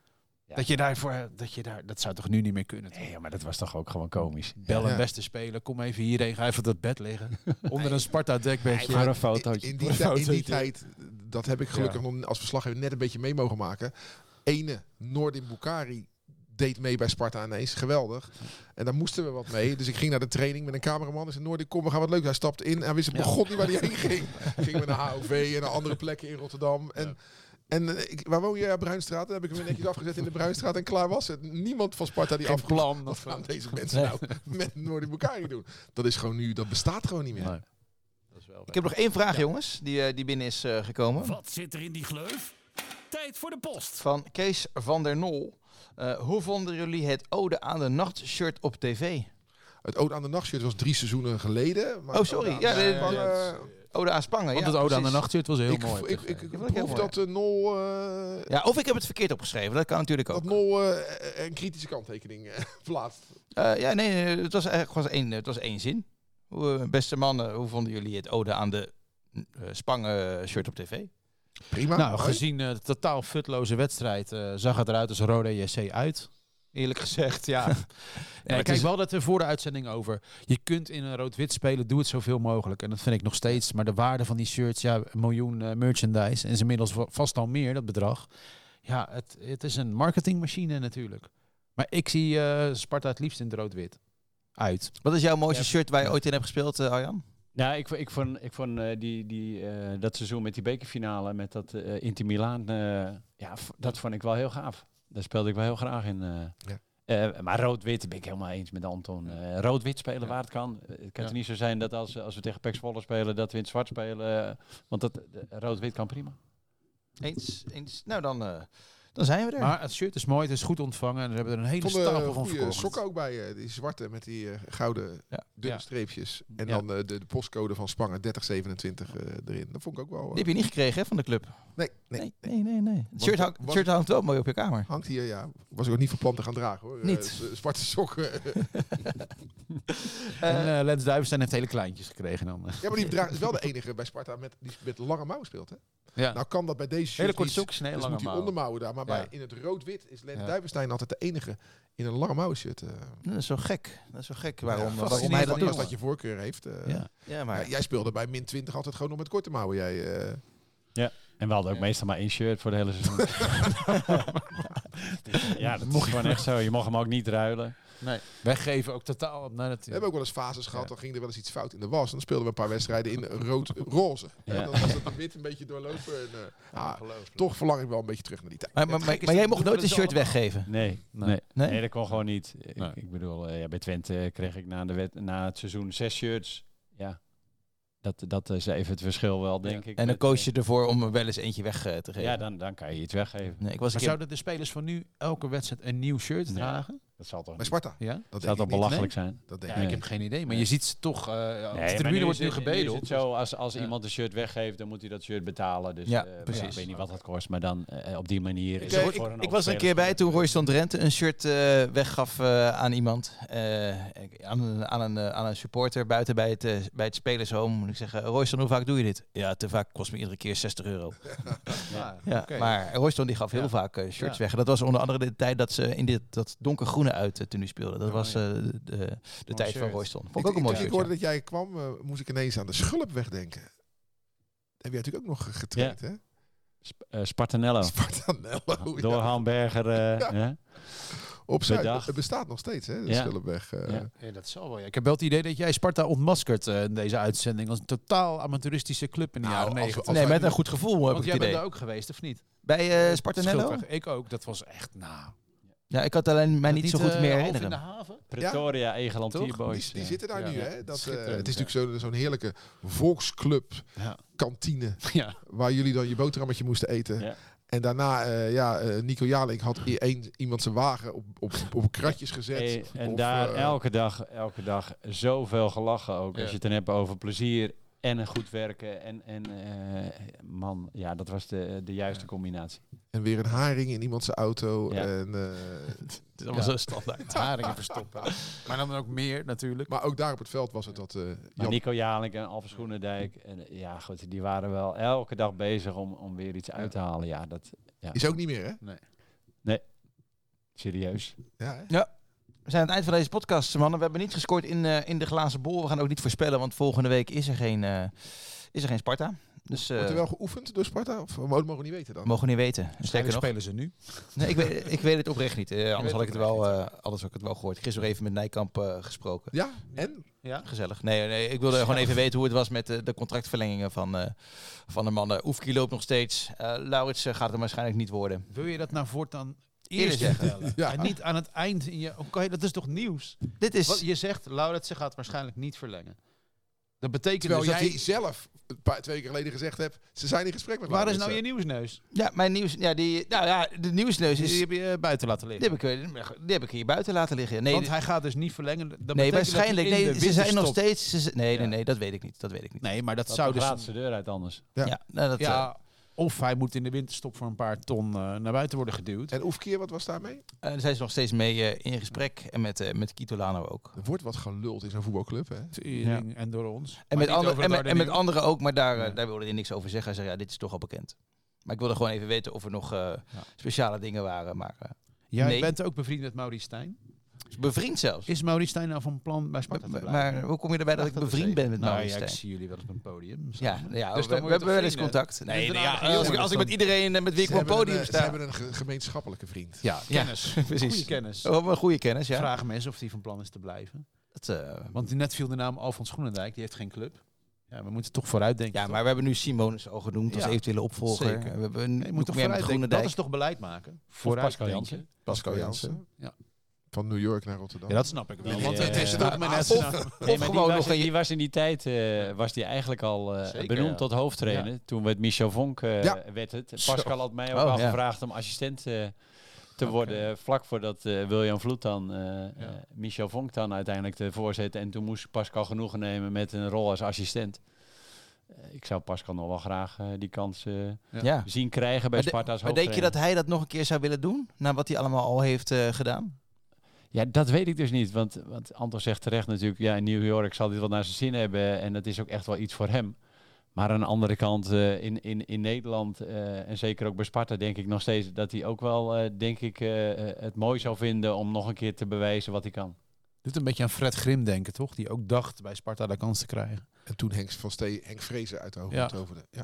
Ja. Dat je daarvoor, dat je daar, dat zou toch nu niet meer kunnen? Nee, maar dat was toch ook gewoon komisch. Bel een Ja. beste speler, kom even hierheen, ga even op dat bed liggen. Onder een Sparta-dekbedje. Voor een In, fotootje. in, die, Een tij- in die fotootje. tijd, dat heb ik gelukkig nog als verslaggever net een beetje mee mogen maken. Ene Noordin Boukari deed mee bij Sparta ineens. Geweldig. En daar moesten we wat mee. Dus ik ging naar de training met een cameraman. En zei, Noordin, kom, we gaan wat leuk. Hij stapte in en hij wist begon niet waar hij heen ging. Ging we naar H O V en naar andere plekken in Rotterdam. En, en eh, ik, waar woon je? Ja, Bruinstraat. Dan heb ik hem weer netjes afgezet in de Bruinstraat en klaar was het. Niemand van Sparta die Geen afvroeg, plan. wat Of, gaan deze mensen nou met Noordin Boukari doen? Dat is gewoon nu, dat bestaat gewoon niet meer. Nee. Dat is wel Ik heb nog één vraag, jongens, die, eh, die binnen is eh, gekomen. Wat zit er in die gleuf? Tijd voor de post. Van Kees van der Nol. Uh, hoe vonden jullie het Ode aan de Nacht shirt op tv? Het Ode aan de Nachtshirt was drie seizoenen geleden. Maar Oh, sorry. Ode Ja, aan de- de de- Spangen- Ode aan Spangen. Want ja, het Ode aan de precies. Nachtshirt was heel ik, mooi. ik, ik, Ja, ik vond ik heel proef mooi. dat uh, Nol, uh, Ja, of ik heb het verkeerd opgeschreven. Dat kan natuurlijk ook. dat Nol uh, een kritische kanttekening uh, plaatst. Uh, ja, nee, nee, het was eigenlijk gewoon één, het was één zin. Hoe, uh, beste mannen, hoe vonden jullie het Ode aan de uh, Spangen shirt op tv? Prima. Nou, mooi. gezien uh, de totaal futloze wedstrijd uh, zag het eruit als een Rode J C uit. Eerlijk gezegd, ja. ja het kijk, is- we hadden het er voor de uitzending over. Je kunt in een rood-wit spelen, doe het zoveel mogelijk. En dat vind ik nog steeds. Maar de waarde van die shirts, ja, een miljoen uh, merchandise. En is inmiddels va- vast al meer, dat bedrag. Ja, het, het is een marketingmachine natuurlijk. Maar ik zie uh, Sparta het liefst in het rood-wit. Uit. Wat is jouw mooiste Ja. shirt waar je ooit in hebt gespeeld, uh, Arjan? Ja, ik, ik vond, ik vond uh, die, die, uh, dat seizoen met die bekerfinale, met dat uh, Inter Milaan, uh, ja, v- dat vond ik wel heel gaaf. Daar speelde ik wel heel graag in. Uh. Ja. Uh, maar rood-wit ben ik helemaal eens met Anton. Uh, rood-wit spelen Ja. waar het kan. Uh, het kan Ja. toch niet zo zijn dat als, als we tegen P E C Zwolle spelen, dat we in het zwart spelen. Uh, want dat, de, rood-wit kan prima. Eens, eens. Nou, dan, uh, dan zijn we er. Maar het shirt is mooi, het is goed ontvangen. En we hebben er een hele Ik vond stapel er van goede verkocht. sokken ook bij. uh, die zwarte met die uh, gouden Ja. dunne Ja. streepjes. En Ja. dan uh, de, de postcode van Spangen dertig zevenentwintig uh, erin. Dat vond ik ook wel... uh, Die heb je niet gekregen hè, van de club? nee, nee, Nee, nee, nee. nee. Het shirt, Was- hangt, het was- shirt hangt wel mooi op je kamer. Hangt hier, ja. Was ik ook niet van plan te gaan dragen hoor. Niet. Uh, s- zwarte sokken. En uh, Lens Duivenstein heeft hele kleintjes gekregen dan. ja, maar die draagt, is wel de enige bij Sparta met, die met lange mouwen speelt. Hè? Ja. Nou kan dat bij deze shirt hele korte niet. sokjes en hele Dus lange moet die mouwen. ondermouwen daar. Maar Ja. bij, in het rood-wit is Lens Ja. Duivenstein altijd de enige in een lange mouwen shirt. Uh, Dat is zo gek. Dat is zo gek waarom, ja, waarom hij fascinerend dat als doet. dat je voorkeur heeft. Uh, Ja. Ja, maar ja, jij speelde bij min twintig altijd gewoon nog met korte mouwen. Jij, uh, En we hadden ook Ja. meestal maar één shirt voor de hele seizoen. ja, dat is gewoon echt zo. Je mag hem ook niet ruilen. Nee. Weggeven ook totaal op naar het. we hebben ook wel eens fases gehad. Ja. Dan ging er wel eens iets fout in de was. En dan speelden we een paar wedstrijden in rood-roze. Ja. En dan was het wit een beetje doorlopen. En, uh, ah, toch verlang ik wel een beetje terug naar die tijd. Maar, maar, Het maar, gek is maar jij dat mocht doen we nooit een dus shirt allemaal. weggeven. Nee, Nee. nee. Nee? nee, dat kon gewoon niet. Ik, Nee. ik bedoel, uh, ja, bij Twente kreeg ik na, de wet, na het seizoen zes shirts. Ja, dat, dat is even het verschil wel, denk ik. En dan met, koos uh, je ervoor om er wel eens eentje weg eh, te geven. Ja, dan, dan kan je iets weggeven. Nee, ik was een Maar keer... zouden de spelers van nu elke wedstrijd een nieuw shirt Nee. dragen? Dat zal toch Bij niet. Sparta. Ja? Dat Dat zou denk toch ik niet. belachelijk zijn? Dat denk Ja, ik ik Nee. heb geen idee. Maar Nee. je ziet ze toch. Uh, op de Nee, maar tribune nu wordt is nu het- gebedeld. Nu is het zo, als, als Ja. iemand een shirt weggeeft, dan moet hij dat shirt betalen. Dus Ja, eh, precies. ik weet niet wat dat kost, maar dan eh, op die manier. Ik, is eh, het ik, voor een ik was er een keer speler- bij toen Royston Drenthe een shirt eh, weggaf eh, aan iemand. eh, ik- aan, een, aan, een, eh, aan een supporter buiten bij het, eh, bij het spelershome. Moet ik zeggen, Royston, hoe vaak doe je dit? Ja, te vaak, kost me iedere keer zestig euro. Ja, Ja, oké. maar Royston die gaf heel Ja. vaak eh, shirts Ja. weg. En dat was onder andere de tijd dat ze in dit, dat donkergroene uit uh, toen nu speelden. Dat Oh, was ja. eh, de, de, de tijd van shirt. Royston. Vond Ik, ik ook een mooi toen shirt. ik hoorde ja. dat jij kwam, uh, moest ik ineens aan de Schulp wegdenken. Heb jij natuurlijk ook nog uh, getraind, hè? Sp- eh, Spartanello. Spartanello. Door ja. Hamburger. eh, Ja. ja. Op Zuid. bedacht. Het bestaat nog steeds, hè? De Ja. Schulpweg. uh, Ja. Ja, dat zal wel. Ja. Ik heb wel het idee dat jij Sparta ontmaskert uh, in deze uitzending als een totaal amateuristische club in de Nou, jaren als we- negentig. als Nee, wij met nu- een goed gevoel heb Want ik jij het bent idee. daar ook geweest, of niet? Bij uh, Spartanello? Schildweg. Ik ook. Dat was echt, nou... Ja, ik had alleen mij Dat niet zo goed eh, meer half in herinneren. de haven? Pretoria, Egeland, Toch? Tierboys. Die, die ja. zitten daar Ja. nu, Ja. hè? Dat, uh, Schitterend, het is ja. natuurlijk zo'n zo'n heerlijke volksclub Ja. kantine Ja. waar jullie dan je boterhammetje moesten eten. Ja. En daarna, uh, ja, uh, Nico Jalink had i- een, iemand zijn wagen op, op, op kratjes gezet. Hey, en Of, daar uh, elke dag, elke dag zoveel gelachen ook. Ja. Als je het dan hebt over plezier en een goed werken. En, en eh, man, ja, dat was de, de juiste Ja. combinatie. En weer een haring in iemands auto. Ja. En, uh, Het is allemaal Ja. zo standaard. Haringen verstoppen. Maar dan ook meer natuurlijk. maar ook daar op het veld was het dat... Uh, Maar Jan, Nico Jalink en Alphen Schoenendijk. En, eh, ja, goed, die waren wel elke dag bezig om, om weer iets uit te halen. Ja, dat, ja. is ook niet meer, hè? Nee. Nee. Serieus. Ja, hè? We zijn aan het eind van deze podcast, mannen. We hebben niet gescoord in, uh, in de glazen bol. We gaan ook niet voorspellen, want volgende week is er geen, uh, is er geen Sparta. Dus, uh, Wordt er wel geoefend door Sparta? Of mogen we niet weten dan? Mogen we niet weten. Sterker nog. Spelen ze nu? Nee, ik weet, ik weet het oprecht niet. Uh, anders had ik het het wel, uh, anders had ik het wel gehoord. Gisteren even met Nijkamp uh, gesproken. Ja, en? Ja, gezellig. Nee, nee ik wilde gewoon even weten hoe het was met de, de contractverlengingen van, uh, van de mannen. Oefki loopt nog steeds. Uh, Laurits uh, gaat het waarschijnlijk niet worden. Wil je dat nou voortaan Eerder eerst zeggen. vertellen? Ja. En niet aan het eind. In je, okay, dat is toch nieuws? Dit is... Wat, je zegt, Lauritsen gaat waarschijnlijk niet verlengen. Dat betekent Terwijl dus dat jij hij... zelf een paar twee weken geleden gezegd hebt, ze zijn in gesprek met Waar is Laurits, nou je hè? nieuwsneus? Ja, mijn nieuws... Ja, die, nou ja, de nieuwsneus is... Die heb je buiten laten Die liggen. heb, ik, die heb ik hier buiten laten liggen. Nee, Want die- hij gaat dus niet verlengen. Dat nee betekent waarschijnlijk. dat hij in Nee, de ze zijn nog winterstop- steeds... Ze, nee, nee, Ja. nee, dat weet ik niet. Dat weet ik niet. Nee, maar dat, Dat zou zou dus... gaat de deur uit anders. Ja. Ja, nou, dat, Ja, of hij moet in de winterstop voor een paar ton uh, naar buiten worden geduwd. En Oefkeer, wat was daarmee? uh, daar zijn ze nog steeds mee uh, in gesprek. En met, uh, met Kitolano ook. Er wordt wat geluld in zo'n voetbalclub, hè? Ja. En door ons. En Maar met, niet andere, over en, het met, en met Dardanelles. anderen ook, maar daar, uh, Ja. daar wilde hij niks over zeggen. Hij zei, ja, dit is toch al bekend. Maar ik wilde gewoon even weten of er nog uh, speciale dingen waren. Maar uh, Jij nee. bent ook bevriend met Maurice Stijn. bevriend zelfs. Is Maurice Stijn nou van plan bij Sparta te Maar, blijven? maar hoe kom je erbij dat ik Dacht dat bevriend er ben met nou, Maurice ja, ik Stijn? zie jullie wel op een podium. Ja, samen. ja Dus we, dan we word je hebben wel eens toch contact. vrienden? Nee, Je nee, bent ja, een aardige als, ik, jongen, als ik dus met iedereen uh, met wie ik Ze op een hebben podium een, uh, ze sta. hebben een ge- gemeenschappelijke vriend. Ja, Ja, kennis. precies. Goede kennis. Oh, een goede kennis, ja. Vragen mensen of hij van plan is te blijven. Dat, uh, Want net viel de naam Alfons Groenendijk. Die heeft geen club. Ja, we moeten toch vooruit denken. ja, maar we hebben nu Simonus al genoemd als Ja, eventuele opvolger. zeker. We hebben je nu moet toch meer met vooruit denken. Groenendijk. Dat is toch beleid maken? Vooruit Pascal denken. Jansen. Pascal Jansen. Ja. Van New York naar Rotterdam. Ja, dat snap ik wel. Die, Want eh, het is ja. toch mijn Ah, net. of- Nee, Of maar die gewoon was, nog een- die was in die tijd uh, was die eigenlijk al uh, Zeker, benoemd ja. tot hoofdtrainer. Ja. Toen werd Michel Vonk uh, Ja. werd het. Zo. Pascal had mij ook Oh, al ja. gevraagd om assistent uh, te Oké. worden. Vlak voordat uh, William Vloed dan uh, Ja. uh, Michel Vonk dan uiteindelijk de voorzitter. En toen moest Pascal genoegen nemen met een rol als assistent. Uh, ik zou Pascal nog wel graag uh, die kans uh, Ja. Ja. zien krijgen bij Maar, de- Sparta als maar denk je hoofdtrainer. dat hij dat nog een keer zou willen doen? Na wat hij allemaal al heeft uh, gedaan? Ja, dat weet ik dus niet. Want, want Anton zegt terecht natuurlijk, ja, in New York zal hij wel naar zijn zin hebben. En dat is ook echt wel iets voor hem. Maar aan de andere kant, uh, in, in, in Nederland uh, en zeker ook bij Sparta, denk ik nog steeds dat hij ook wel, uh, denk ik, uh, uh, het mooi zou vinden om nog een keer te bewijzen wat hij kan. Doet een beetje aan Fred Grim denken, toch? Die ook dacht bij Sparta de kans te krijgen. En toen Henk van Stee, Henk Vrezen uit de hoofd Ja. toverde. Ja.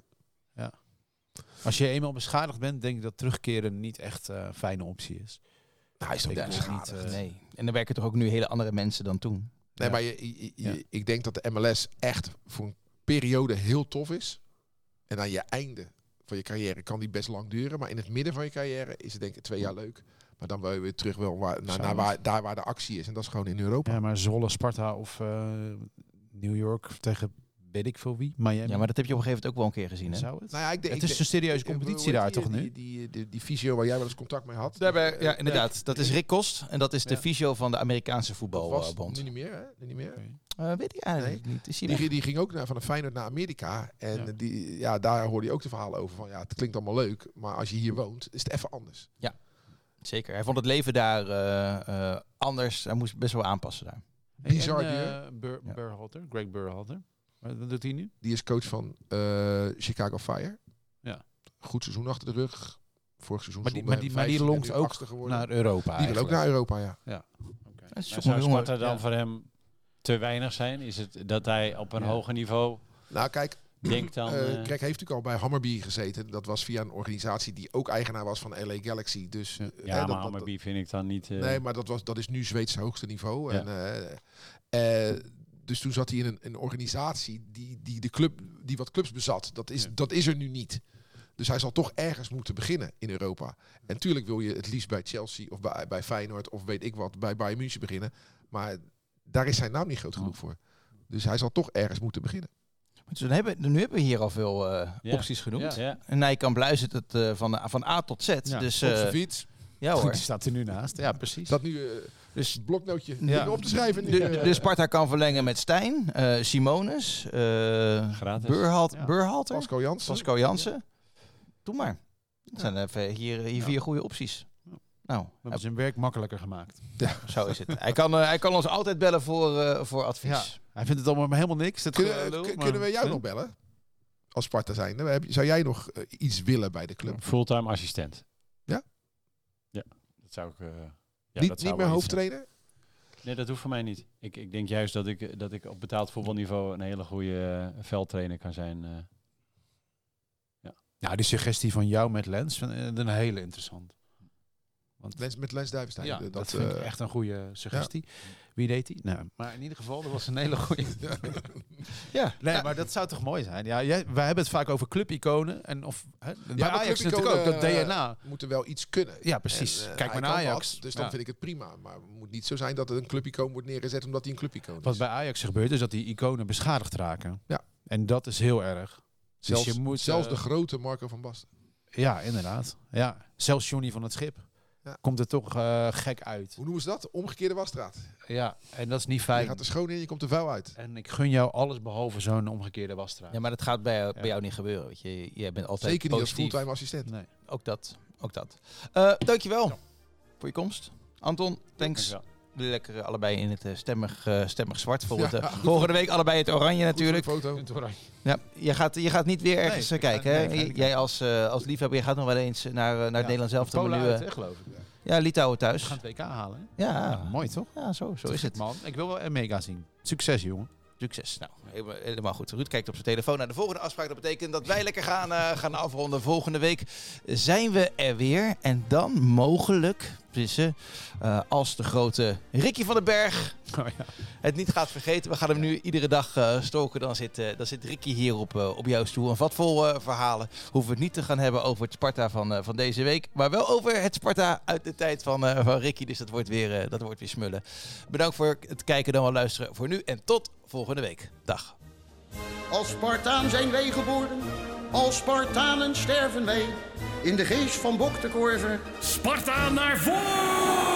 Als je eenmaal beschadigd bent, denk ik dat terugkeren niet echt een uh, fijne optie is. Nou, hij is toch Ik niet denk beschadigd. niet, uh, Nee. En dan werken toch ook nu hele andere mensen dan toen? Nee, Ja. maar je, je- je- Ja. ik denk dat de M L S echt voor een periode heel tof is. En aan je einde van je carrière kan die best lang duren. Maar in het midden van je carrière is het denk ik twee jaar leuk. Maar dan wil je weer terug wel waar, naar, naar waar, daar waar de actie is. En dat is gewoon in Europa. Ja, maar Zwolle, Sparta of uh, New York tegen weet ik veel wie. Miami. Ja, maar dat heb je op een gegeven moment ook wel een keer gezien, hè? Zou het? Nou ja, ik denk, Het ik is denk- een serieuze eh, hoe competitie heet daar die, toch die, nu? Die, die, die, die fysio waar jij wel eens contact mee had. Daarbij, ja, Eh, inderdaad. Dat is Rick Kost. En dat is de Ja. fysio van de Amerikaanse dat was voetbalbond. nu niet meer, hè? Nu niet meer. Uh, weet ik eigenlijk niet. Is hij Die, weg? die ging ook naar, van de Feyenoord naar Amerika. En Ja. Die, ja, daar hoorde je ook de verhalen over. Van, ja, het klinkt allemaal leuk. Maar als je hier woont, is het even anders. Zeker. Hij vond het leven daar uh, uh, anders. Hij moest best wel aanpassen daar. Bizar En, duur. uh, Bur Ja. Burhalter, Greg Burhalter. Wat wat doet hij nu? Die is coach van eh, Chicago Fire. Ja. Goed seizoen achter de rug. Vorig seizoen Maar die, stonden maar die, hem maar die vijftien en longt nu ook achtste geworden. naar Europa Die wil ook eigenlijk. naar Europa, ja. Okay. Dat is Maar toch zou een jongen. Sparta dan Ja. voor hem te weinig zijn? Is het dat hij op een Ja. hoger niveau Nou, kijk, denkt dan... eh, eh, Greg heeft natuurlijk al bij Hammarby gezeten. Dat was via een organisatie die ook eigenaar was van L A Galaxy. Dus, Ja. eh, ja, dat- maar dat- Hammarby vind ik dan niet... eh, Nee, maar dat, was, dat is nu Zweeds hoogste niveau. Ja. En, eh, eh, dus toen zat hij in een, een organisatie die, die, de club, die wat clubs bezat. Dat is, Ja. dat is er nu niet. Dus hij zal toch ergens moeten beginnen in Europa. En natuurlijk wil je het liefst bij Chelsea of bij, bij Feyenoord of weet ik wat, bij Bayern München beginnen. Maar daar is zijn naam niet groot genoeg voor. Dus hij zal toch ergens moeten beginnen. Dus dan hebben, nu hebben we hier al veel uh, Ja. opties genoemd. Ja. ja. En Nijkamp luistert het uh, van, van A tot Z. Ja, Dus Op uh, zijn fiets. ja hoor. Die staat er nu naast. Ja, precies. Dat nu uh, Dus een bloknootje Ja. dingen op te schrijven. de, Nu, eh, de Sparta kan verlengen met Stijn, uh, Simonus, uh, Gratis. Burhalt, Ja. Burhalter, Pascal Jansen. Pascal Jansen. Doe maar. Dat zijn even hier, hier Ja. vier goede opties. Nou, We hebben zijn werk makkelijker gemakt. zo is het. Hij kan, uh, hij kan ons altijd bellen voor, uh, voor advies. Ja. Hij vindt het allemaal maar helemaal niks. Dat Kunnen, gelul, kun- maar- kunnen we jou Huh? nog bellen? Als Sparta zijn. Heb je- Zou jij nog uh, iets willen bij de club? Fulltime assistent. Ja? Ja, dat zou ik... eh, Ja, niet dat zou niet meer wel iets hoofdtrainer? Nee, dat hoeft voor mij niet. Ik, ik denk juist dat ik, dat ik op betaald voetbalniveau een hele goede uh, veldtrainer kan zijn. Uh. Ja. Nou, die suggestie van jou met Lens, vind ik een hele interessant. Want Lens, met Lens Duivenstein. ja, dat, dat vind ik uh, echt een goede suggestie. Ja. Wie deed die? Nou, maar in ieder geval, dat was een hele goede. ja. Nee, ja. maar dat zou toch mooi zijn? Ja, jij, wij hebben het vaak over clubiconen en of hè, bij ja, Ajax natuurlijk ook dat D N A moeten wel iets kunnen. Ja, precies. En, uh, Kijk maar naar Ajax. Wat, dus dan ja. vind ik het prima. Maar het moet niet zo zijn dat er een clubicoon wordt neergezet omdat hij een clubicoon is. Wat bij Ajax gebeurt is dat die iconen beschadigd raken. Ja. En dat is heel erg. Zelfs, dus je moet, zelfs uh, de grote Marco van Basten. Ja, inderdaad. Ja. Zelfs Johnny van het Schip. Ja. Komt er toch uh, gek uit. Hoe noemen ze dat? Omgekeerde wasstraat. Ja, en dat is niet Je fijn. gaat er schoon in, je komt er vuil uit. En ik gun jou alles behalve zo'n omgekeerde wasstraat. Ja, maar dat gaat bij, Ja. bij jou niet gebeuren. Weet je. Jij bent altijd Zeker niet als positief. fulltime assistent. Nee. Ook dat. Ook dat. Uh, dankjewel Ja. voor je komst. Anton, thanks. Dankjewel. Jullie lekker allebei in het uh, stemmig, uh, stemmig zwart. Volgend, Ja. uh, volgende week allebei het oranje natuurlijk. Goed voor de foto. Ja, je, gaat, je gaat niet weer ergens Nee, uh, kijken. nee, hè? nee, nee. Jij als, uh, als liefhebber, je gaat nog wel eens naar, uh, naar het Nederlands elftal. Polen Maar nu, uit, uh, hè, geloof ik. ja, Litouwen thuis. We gaan het W K halen. Hè? Ja, Ja, mooi toch? ja zo, zo is het. Man, ik wil wel een mega zien. Succes, jongen. Succes. Nou, helemaal, helemaal goed. Ruud kijkt op zijn telefoon naar de volgende afspraak. Dat betekent dat wij lekker gaan, uh, gaan afronden. Volgende week zijn we er weer. En dan mogelijk, tussen, uh, als de grote Ricky van den Berg Oh, ja. het niet gaat vergeten. We gaan hem nu iedere dag uh, stoken. Dan zit, uh, dan zit Ricky hier op, uh, op jouw stoel. Een vat vol uh, verhalen. Hoeven we het niet te gaan hebben over het Sparta van, uh, van deze week. Maar wel over het Sparta uit de tijd van, uh, van Ricky. Dus dat wordt, weer, uh, dat wordt weer smullen. Bedankt voor het kijken dan wel luisteren voor nu. En tot volgende week. Dag. Als Spartaan zijn wij geboren, als Spartanen sterven wij. In de geest van Bok de Korver. Sparta naar voren!